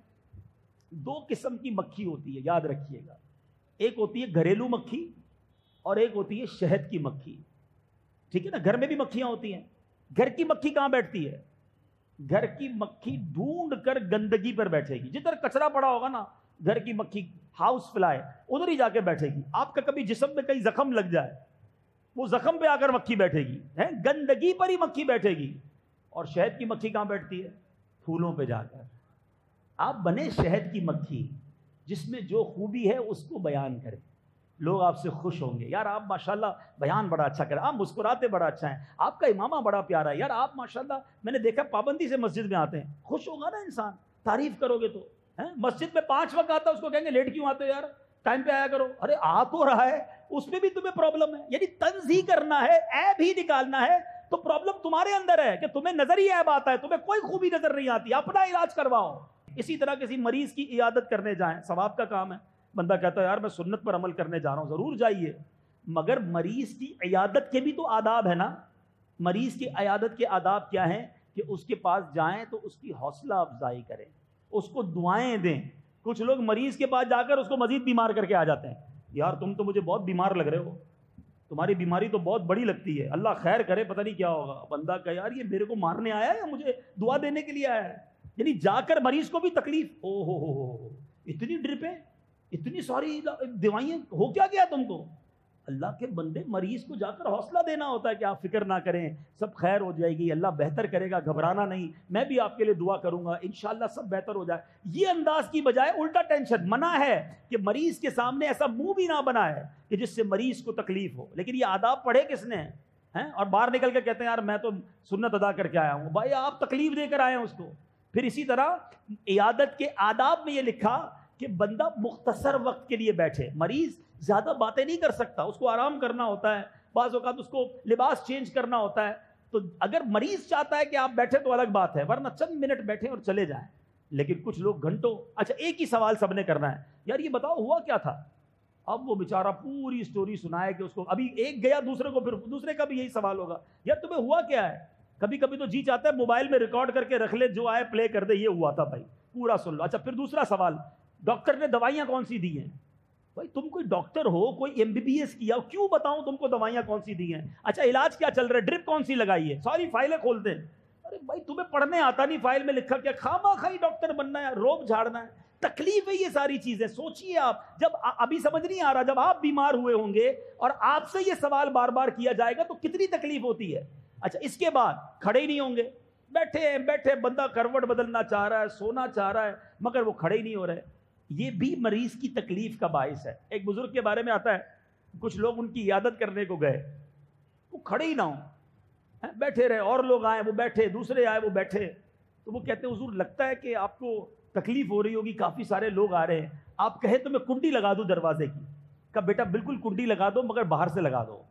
دو قسم کی مکھی ہوتی ہے, یاد رکھیے گا. ایک ہوتی ہے گھریلو مکھی اور ایک ہوتی ہے شہد کی مکھی. ٹھیک ہے نا, گھر میں بھی مکھیاں ہوتی ہیں. گھر کی مکھی کہاں بیٹھتی ہے؟ گھر کی مکھی ڈھونڈ کر گندگی پر بیٹھے گی. جدھر کچرا پڑا ہوگا نا, گھر کی مکھی ہاؤس فلائی ادھر ہی جا کے بیٹھے گی. آپ کا کبھی جسم میں کہیں زخم لگ جائے, وہ زخم پہ آ کر مکھی بیٹھے گی, ہے گندگی پر ہی مکھی بیٹھے گی. اور شہد کی مکھی کہاں بیٹھتی ہے؟ پھولوں پہ جا کر. آپ بنے شہد کی مکھی, جس میں جو خوبی ہے اس کو بیان کریں, لوگ آپ سے خوش ہوں گے. یار آپ ماشاءاللہ بیان بڑا اچھا کریں, آپ مسکراتے بڑا اچھا ہیں, آپ کا امامہ بڑا پیارا ہے, یار آپ ماشاءاللہ میں نے دیکھا پابندی سے مسجد میں آتے ہیں. خوش ہوگا نا انسان, تعریف کرو گے تو. مسجد میں پانچ وقت آتا ہے, اس کو کہیں گے لیٹ کیوں آتے ہو یار, ٹائم پہ آیا کرو. ارے آ تو رہا ہے, اس میں بھی تمہیں پرابلم ہے. یعنی طنز ہی کرنا ہے, عیب ہی نکالنا ہے, تو پرابلم تمہارے اندر ہے کہ تمہیں نظر ہی عیب آتا ہے, تمہیں کوئی خوبی نظر نہیں آتی. اپنا علاج کرواؤ. اسی طرح کسی مریض کی عیادت کرنے جائیں, ثواب کا کام ہے. بندہ کہتا ہے یار میں سنت پر عمل کرنے جا رہا ہوں, ضرور جائیے, مگر مریض کی عیادت کے بھی تو آداب ہے نا. مریض کی عیادت کے آداب کیا ہیں کہ اس کے پاس جائیں تو اس کی حوصلہ افزائی کریں, اس کو دعائیں دیں. کچھ لوگ مریض کے پاس جا کر اس کو مزید بیمار کر کے آ جاتے ہیں. یار تم تو مجھے بہت بیمار لگ رہے ہو, تمہاری بیماری تو بہت بڑی لگتی ہے, اللہ خیر کرے, پتہ نہیں کیا ہوگا. بندہ کہ یار یہ میرے کو مارنے آیا ہے یا مجھے دعا دینے کے لیے آیا ہے؟ یعنی جا کر مریض کو بھی تکلیف. او ہو ہو ہو اتنی ڈرپیں, اتنی ساری دوائیں, ہو کیا گیا تم کو؟ اللہ کے بندے, مریض کو جا کر حوصلہ دینا ہوتا ہے کہ آپ فکر نہ کریں, سب خیر ہو جائے گی, اللہ بہتر کرے گا, گھبرانا نہیں, میں بھی آپ کے لیے دعا کروں گا, انشاءاللہ سب بہتر ہو جائے. یہ انداز کی بجائے الٹا ٹینشن. منع ہے کہ مریض کے سامنے ایسا منہ بھی نہ بنائے کہ جس سے مریض کو تکلیف ہو. لیکن یہ آداب پڑھے کس نے ہیں؟ اور باہر نکل کے کہتے ہیں یار میں تو سنت ادا کر کے آیا ہوں. بھائی آپ تکلیف دے کر آئے ہیں اس کو. پھر اسی طرح عیادت کے آداب میں یہ لکھا کہ بندہ مختصر وقت کے لیے بیٹھے. مریض زیادہ باتیں نہیں کر سکتا, اس کو آرام کرنا ہوتا ہے, بعض اوقات اس کو لباس چینج کرنا ہوتا ہے. تو اگر مریض چاہتا ہے کہ آپ بیٹھے تو الگ بات ہے, ورنہ چند منٹ بیٹھیں اور چلے جائیں. لیکن کچھ لوگ گھنٹوں. اچھا ایک ہی سوال سب نے کرنا ہے, یار یہ بتاؤ ہوا کیا تھا؟ اب وہ بیچارہ پوری سٹوری سنائے کہ اس کو ابھی ایک گیا دوسرے کو, پھر دوسرے کا بھی یہی سوال ہوگا, یار تمہیں ہوا کیا ہے؟ کبھی کبھی تو جی چاہتا ہے موبائل میں ریکارڈ کر کے رکھ لے, جو آئے پلے کر دے, یہ ہوا تھا بھائی, پورا سن لو. اچھا پھر دوسرا سوال, ڈاکٹر نے دوائیاں کون سی دی ہیں؟ بھائی تم کوئی ڈاکٹر ہو, کوئی ایم بی بی ایس کیا ہو, کیوں بتاؤں تم کو دوائیاں کون سی دی ہیں, اچھا علاج کیا چل رہا ہے, ڈرپ کون سی لگائی ہے, ساری فائلیں کھولتے ہیں. ارے بھائی تمہیں پڑھنے آتا نہیں, فائل میں لکھا کیا, خواہ خواہ ڈاکٹر بننا ہے, روب جھاڑنا ہے. تکلیف ہے یہ ساری چیزیں. سوچئے آپ, جب ابھی سمجھ نہیں آ رہا, جب آپ بیمار ہوئے ہوں گے اور آپ سے یہ سوال بار بار کیا جائے گا تو کتنی تکلیف ہوتی ہے. اچھا اس کے بعد کھڑے ہی نہیں ہوں گے, بیٹھے ہیں بیٹھے بندہ کروٹ بدلنا چاہ رہا ہے, سونا چاہ رہا ہے, مگر وہ کھڑے ہی نہیں ہو رہے. یہ بھی مریض کی تکلیف کا باعث ہے. ایک بزرگ کے بارے میں آتا ہے, کچھ لوگ ان کی عیادت کرنے کو گئے, وہ کھڑے ہی نہ ہوں, بیٹھے رہے, اور لوگ آئے وہ بیٹھے, دوسرے آئے وہ بیٹھے. تو وہ کہتے ہیں حضور لگتا ہے کہ آپ کو تکلیف ہو رہی ہوگی, کافی سارے لوگ آ رہے ہیں, آپ کہیں تو میں کنڈی لگا دوں دروازے کی. کہا بیٹا بالکل کنڈی لگا دو, مگر باہر سے لگا دو.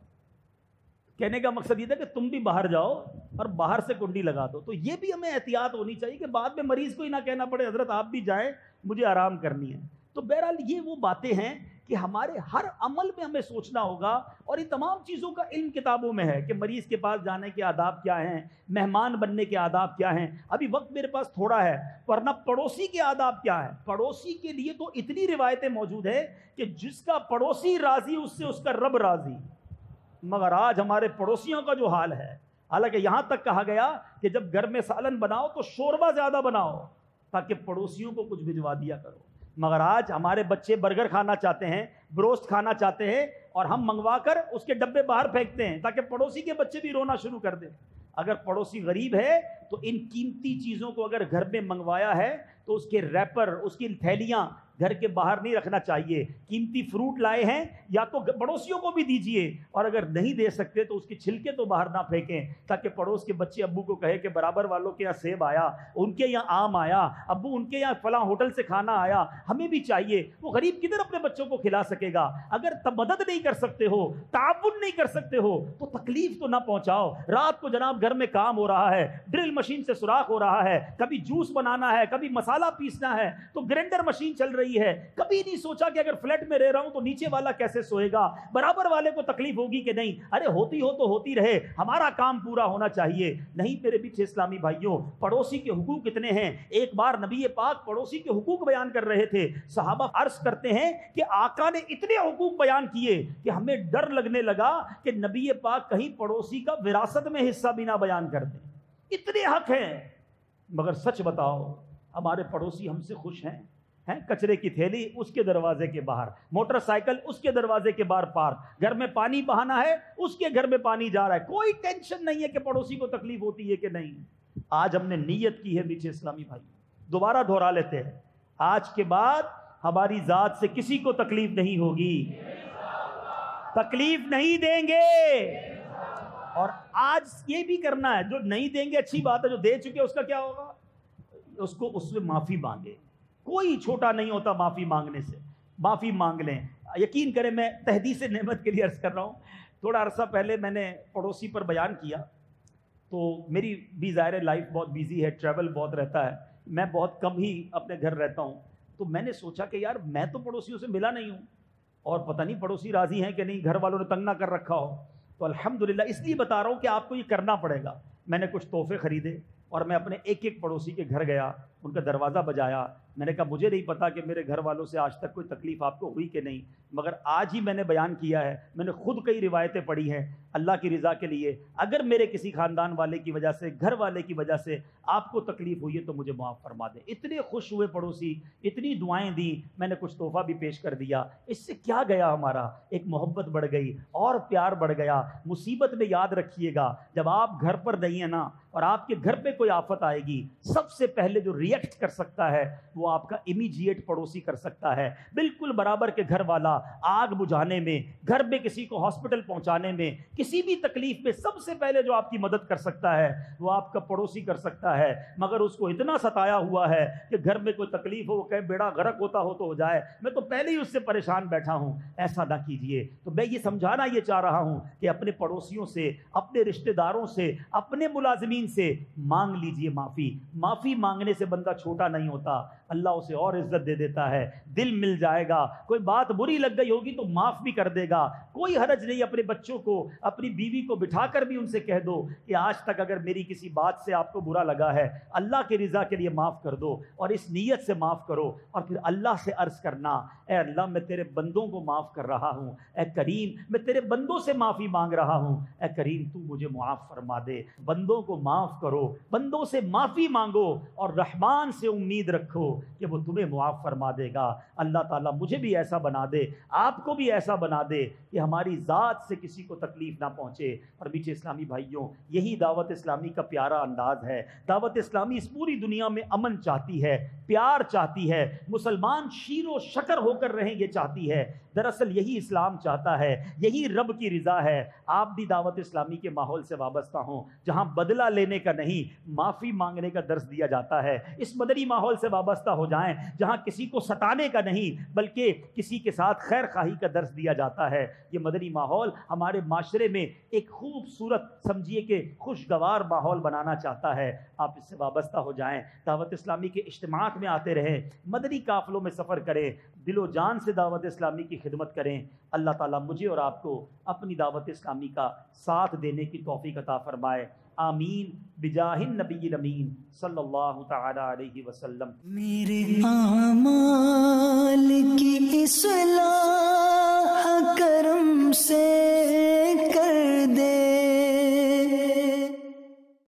کہنے کا مقصد یہ تھا کہ تم بھی باہر جاؤ اور باہر سے کنڈی لگا دو. تو یہ بھی ہمیں احتیاط ہونی چاہیے کہ بعد میں مریض کو ہی نہ کہنا پڑے حضرت آپ بھی جائیں, مجھے آرام کرنی ہے. تو بہرحال یہ وہ باتیں ہیں کہ ہمارے ہر عمل میں ہمیں سوچنا ہوگا, اور یہ تمام چیزوں کا علم کتابوں میں ہے کہ مریض کے پاس جانے کے آداب کیا ہیں, مہمان بننے کے آداب کیا ہیں. ابھی وقت میرے پاس تھوڑا ہے, ورنہ پڑوسی کے آداب کیا ہے. پڑوسی کے لیے تو اتنی روایتیں موجود ہیں کہ جس کا پڑوسی راضی اس سے اس کا رب راضی. مگر آج ہمارے پڑوسیوں کا جو حال ہے, حالانکہ یہاں تک کہا گیا کہ جب گھر میں سالن بناؤ تو شوربہ زیادہ بناؤ تاکہ پڑوسیوں کو کچھ بھجوا دیا کرو. مگر آج ہمارے بچے برگر کھانا چاہتے ہیں, بروسٹ کھانا چاہتے ہیں, اور ہم منگوا کر اس کے ڈبے باہر پھینکتے ہیں تاکہ پڑوسی کے بچے بھی رونا شروع کر دیں. اگر پڑوسی غریب ہے تو ان قیمتی چیزوں کو اگر گھر میں منگوایا ہے تو اس کے ریپر, اس کی تھیلیاں گھر کے باہر نہیں رکھنا چاہیے. قیمتی فروٹ لائے ہیں یا تو پڑوسیوں کو بھی دیجئے, اور اگر نہیں دے سکتے تو اس کے چھلکے تو باہر نہ پھینکیں تاکہ پڑوس کے بچے ابو کو کہے کہ برابر والوں کے یہاں سیب آیا, ان کے یہاں آم آیا, ابو ان کے یہاں فلاں ہوٹل سے کھانا آیا, ہمیں بھی چاہیے. وہ غریب کدھر اپنے بچوں کو کھلا سکے گا؟ اگر مدد نہیں کر سکتے ہو, تعاون نہیں کر سکتے ہو, تو تکلیف تو نہ پہنچاؤ. رات کو جناب گھر میں کام ہو رہا ہے, ڈرل مشین سے سوراخ ہو رہا ہے, کبھی جوس بنانا ہے, کبھی مسالہ پیسنا ہے, تو گرینڈر مشین چل رہی ہے. کبھی نہیں سوچا کہ اگر فلیٹ میں رہ رہا ہوں تو نیچے والا کیسے سوئے گا, برابر والے کو تکلیف ہوگی کہ نہیں. ارے ہوتی ہو تو ہوتی رہے, ہمارا کام پورا ہونا چاہیے. نہیں میرے پیچھے اسلامی بھائیوں, پڑوسی کے حقوق اتنے ہیں. ایک بار نبی پاک پڑوسی کے حقوق بیان کر رہے تھے, صحابہ عرض کرتے ہیں کہ آقا نے اتنے حقوق بیان کیے کہ ہمیں ڈر لگنے لگا کہ نبی پاک کہیں پڑوسی کا وراثت میں حصہ بھی نہ بیان کر دیں. اتنے حق ہیں. مگر سچ بتاؤ, ہمارے پڑوسی ہم سے خوش ہیں؟ ہیں کچرے کی تھیلی اس کے دروازے کے باہر, موٹر سائیکل اس کے دروازے کے باہر پارک, گھر میں پانی بہانا ہے اس کے گھر میں پانی جا رہا ہے, کوئی ٹینشن نہیں ہے کہ پڑوسی کو تکلیف ہوتی ہے کہ نہیں. آج ہم نے نیت کی ہے میٹھے اسلامی بھائی, دوبارہ دہرا لیتے ہیں, آج کے بعد ہماری ذات سے کسی کو تکلیف نہیں ہوگی, تکلیف نہیں دیں گے. اور آج یہ بھی کرنا ہے, جو نہیں دیں گے اچھی بات ہے, جو دے چکے اس کا کیا ہوگا, اس کو اس میں معافی مانگے. کوئی چھوٹا نہیں ہوتا معافی مانگنے سے, معافی مانگ لیں. یقین کریں میں تحدیث نعمت کے لیے عرض کر رہا ہوں, تھوڑا عرصہ پہلے میں نے پڑوسی پر بیان کیا, تو میری بھی ظاہر لائف بہت بیزی ہے, ٹریول بہت رہتا ہے, میں بہت کم ہی اپنے گھر رہتا ہوں. تو میں نے سوچا کہ یار میں تو پڑوسیوں سے ملا نہیں ہوں, اور پتہ نہیں پڑوسی راضی ہیں کہ نہیں, گھر والوں نے تنگ نہ کر رکھا ہو. تو الحمدللہ اس لیے بتا رہا ہوں کہ آپ کو یہ کرنا پڑے گا. میں نے کچھ تحفے خریدے اور میں اپنے ایک ایک پڑوسی کے گھر گیا, ان کا دروازہ بجایا. میں نے کہا مجھے نہیں پتا کہ میرے گھر والوں سے آج تک کوئی تکلیف آپ کو ہوئی کہ نہیں, مگر آج ہی میں نے بیان کیا ہے. میں نے خود کئی روایتیں پڑھی ہیں اللہ کی رضا کے لیے. اگر میرے کسی خاندان والے کی وجہ سے, گھر والے کی وجہ سے آپ کو تکلیف ہوئی ہے تو مجھے معاف فرما دیں. اتنے خوش ہوئے پڑوسی, اتنی دعائیں دیں, میں نے کچھ تحفہ بھی پیش کر دیا. اس سے کیا گیا, ہمارا ایک محبت بڑھ گئی اور پیار بڑھ گیا. مصیبت میں یاد رکھیے گا, جب آپ گھر پر نہیں ہیں نا اور آپ کے گھر پہ کوئی آفت آئے گی, سب سے پہلے جو ریئیکٹ کر سکتا ہے وہ آپ کا امیجیٹ پڑوسی کر سکتا ہے. بالکل برابر کے گھر والا آگ بجھانے میں, گھر میں کسی کو ہاسپٹل پہنچانے میں, کسی بھی تکلیف میں سب سے پہلے جو آپ کی مدد کر سکتا ہے وہ آپ کا پڑوسی کر سکتا ہے. مگر اس کو اتنا ستایا ہوا ہے کہ گھر میں کوئی تکلیف ہو, وہ کہے بیڑا غرق ہوتا ہو تو ہو جائے, میں تو پہلے ہی اس سے پریشان بیٹھا ہوں. ایسا نہ کیجئے. تو میں یہ سمجھانا یہ چاہ رہا ہوں کہ اپنے پڑوسیوں سے, اپنے رشتہ داروں سے, اپنے ملازمین سے مانگ لیجئے معافی. معافی مانگنے سے بندہ چھوٹا نہیں ہوتا, اللہ اسے اور عزت دے دیتا ہے, دل مل جائے گا. کوئی بات بری لگ گئی ہوگی تو معاف بھی کر دے گا, کوئی حرج نہیں. اپنے بچوں کو, اپنی بیوی کو بٹھا کر بھی ان سے کہہ دو کہ آج تک اگر میری کسی بات سے آپ کو برا لگا ہے, اللہ کی رضا کے لیے معاف کر دو, اور اس نیت سے معاف کرو. اور پھر اللہ سے عرض کرنا, اے اللہ میں تیرے بندوں کو معاف کر رہا ہوں, اے کریم میں تیرے بندوں سے معافی مانگ رہا ہوں, اے کریم تو مجھے معاف فرما دے. بندوں کو معاف کرو, بندوں سے معافی مانگو, اور رحمان سے امید رکھو کہ وہ تمہیں معاف فرما دے گا. اللہ تعالیٰ مجھے بھی ایسا بنا دے, آپ کو بھی ایسا بنا دے کہ ہماری ذات سے کسی کو تکلیف نہ پہنچے. اور میٹھے اسلامی بھائیوں, یہی دعوت اسلامی کا پیارا انداز ہے. دعوت اسلامی اس پوری دنیا میں امن چاہتی ہے, پیار چاہتی ہے, مسلمان شیر و شکر ہو کر رہیں گے چاہتی ہے. دراصل یہی اسلام چاہتا ہے, یہی رب کی رضا ہے. آپ بھی دعوت اسلامی کے ماحول سے وابستہ ہوں جہاں بدلہ لینے کا نہیں, معافی مانگنے کا درس دیا جاتا ہے. اس مدنی ماحول سے وابستہ ہو جائیں جہاں کسی کو ستانے کا نہیں بلکہ کسی کے ساتھ خیر خواہی کا درس دیا جاتا ہے. یہ مدنی ماحول ہمارے معاشرے میں ایک خوبصورت, سمجھیے کہ خوشگوار ماحول بنانا چاہتا ہے. آپ اس سے وابستہ ہو جائیں, دعوت اسلامی کے اجتماعات میں آتے رہیں, مدنی قافلوں میں سفر کریں, دل و جان سے دعوت اسلامی کی خدمت کریں. اللہ تعالیٰ مجھے اور آپ کو اپنی دعوت اسلامی کا ساتھ دینے کی توفیق عطا فرمائے. آمین بجاہ النبی الامین صلی اللہ تعالی علیہ وسلم. میرے آمال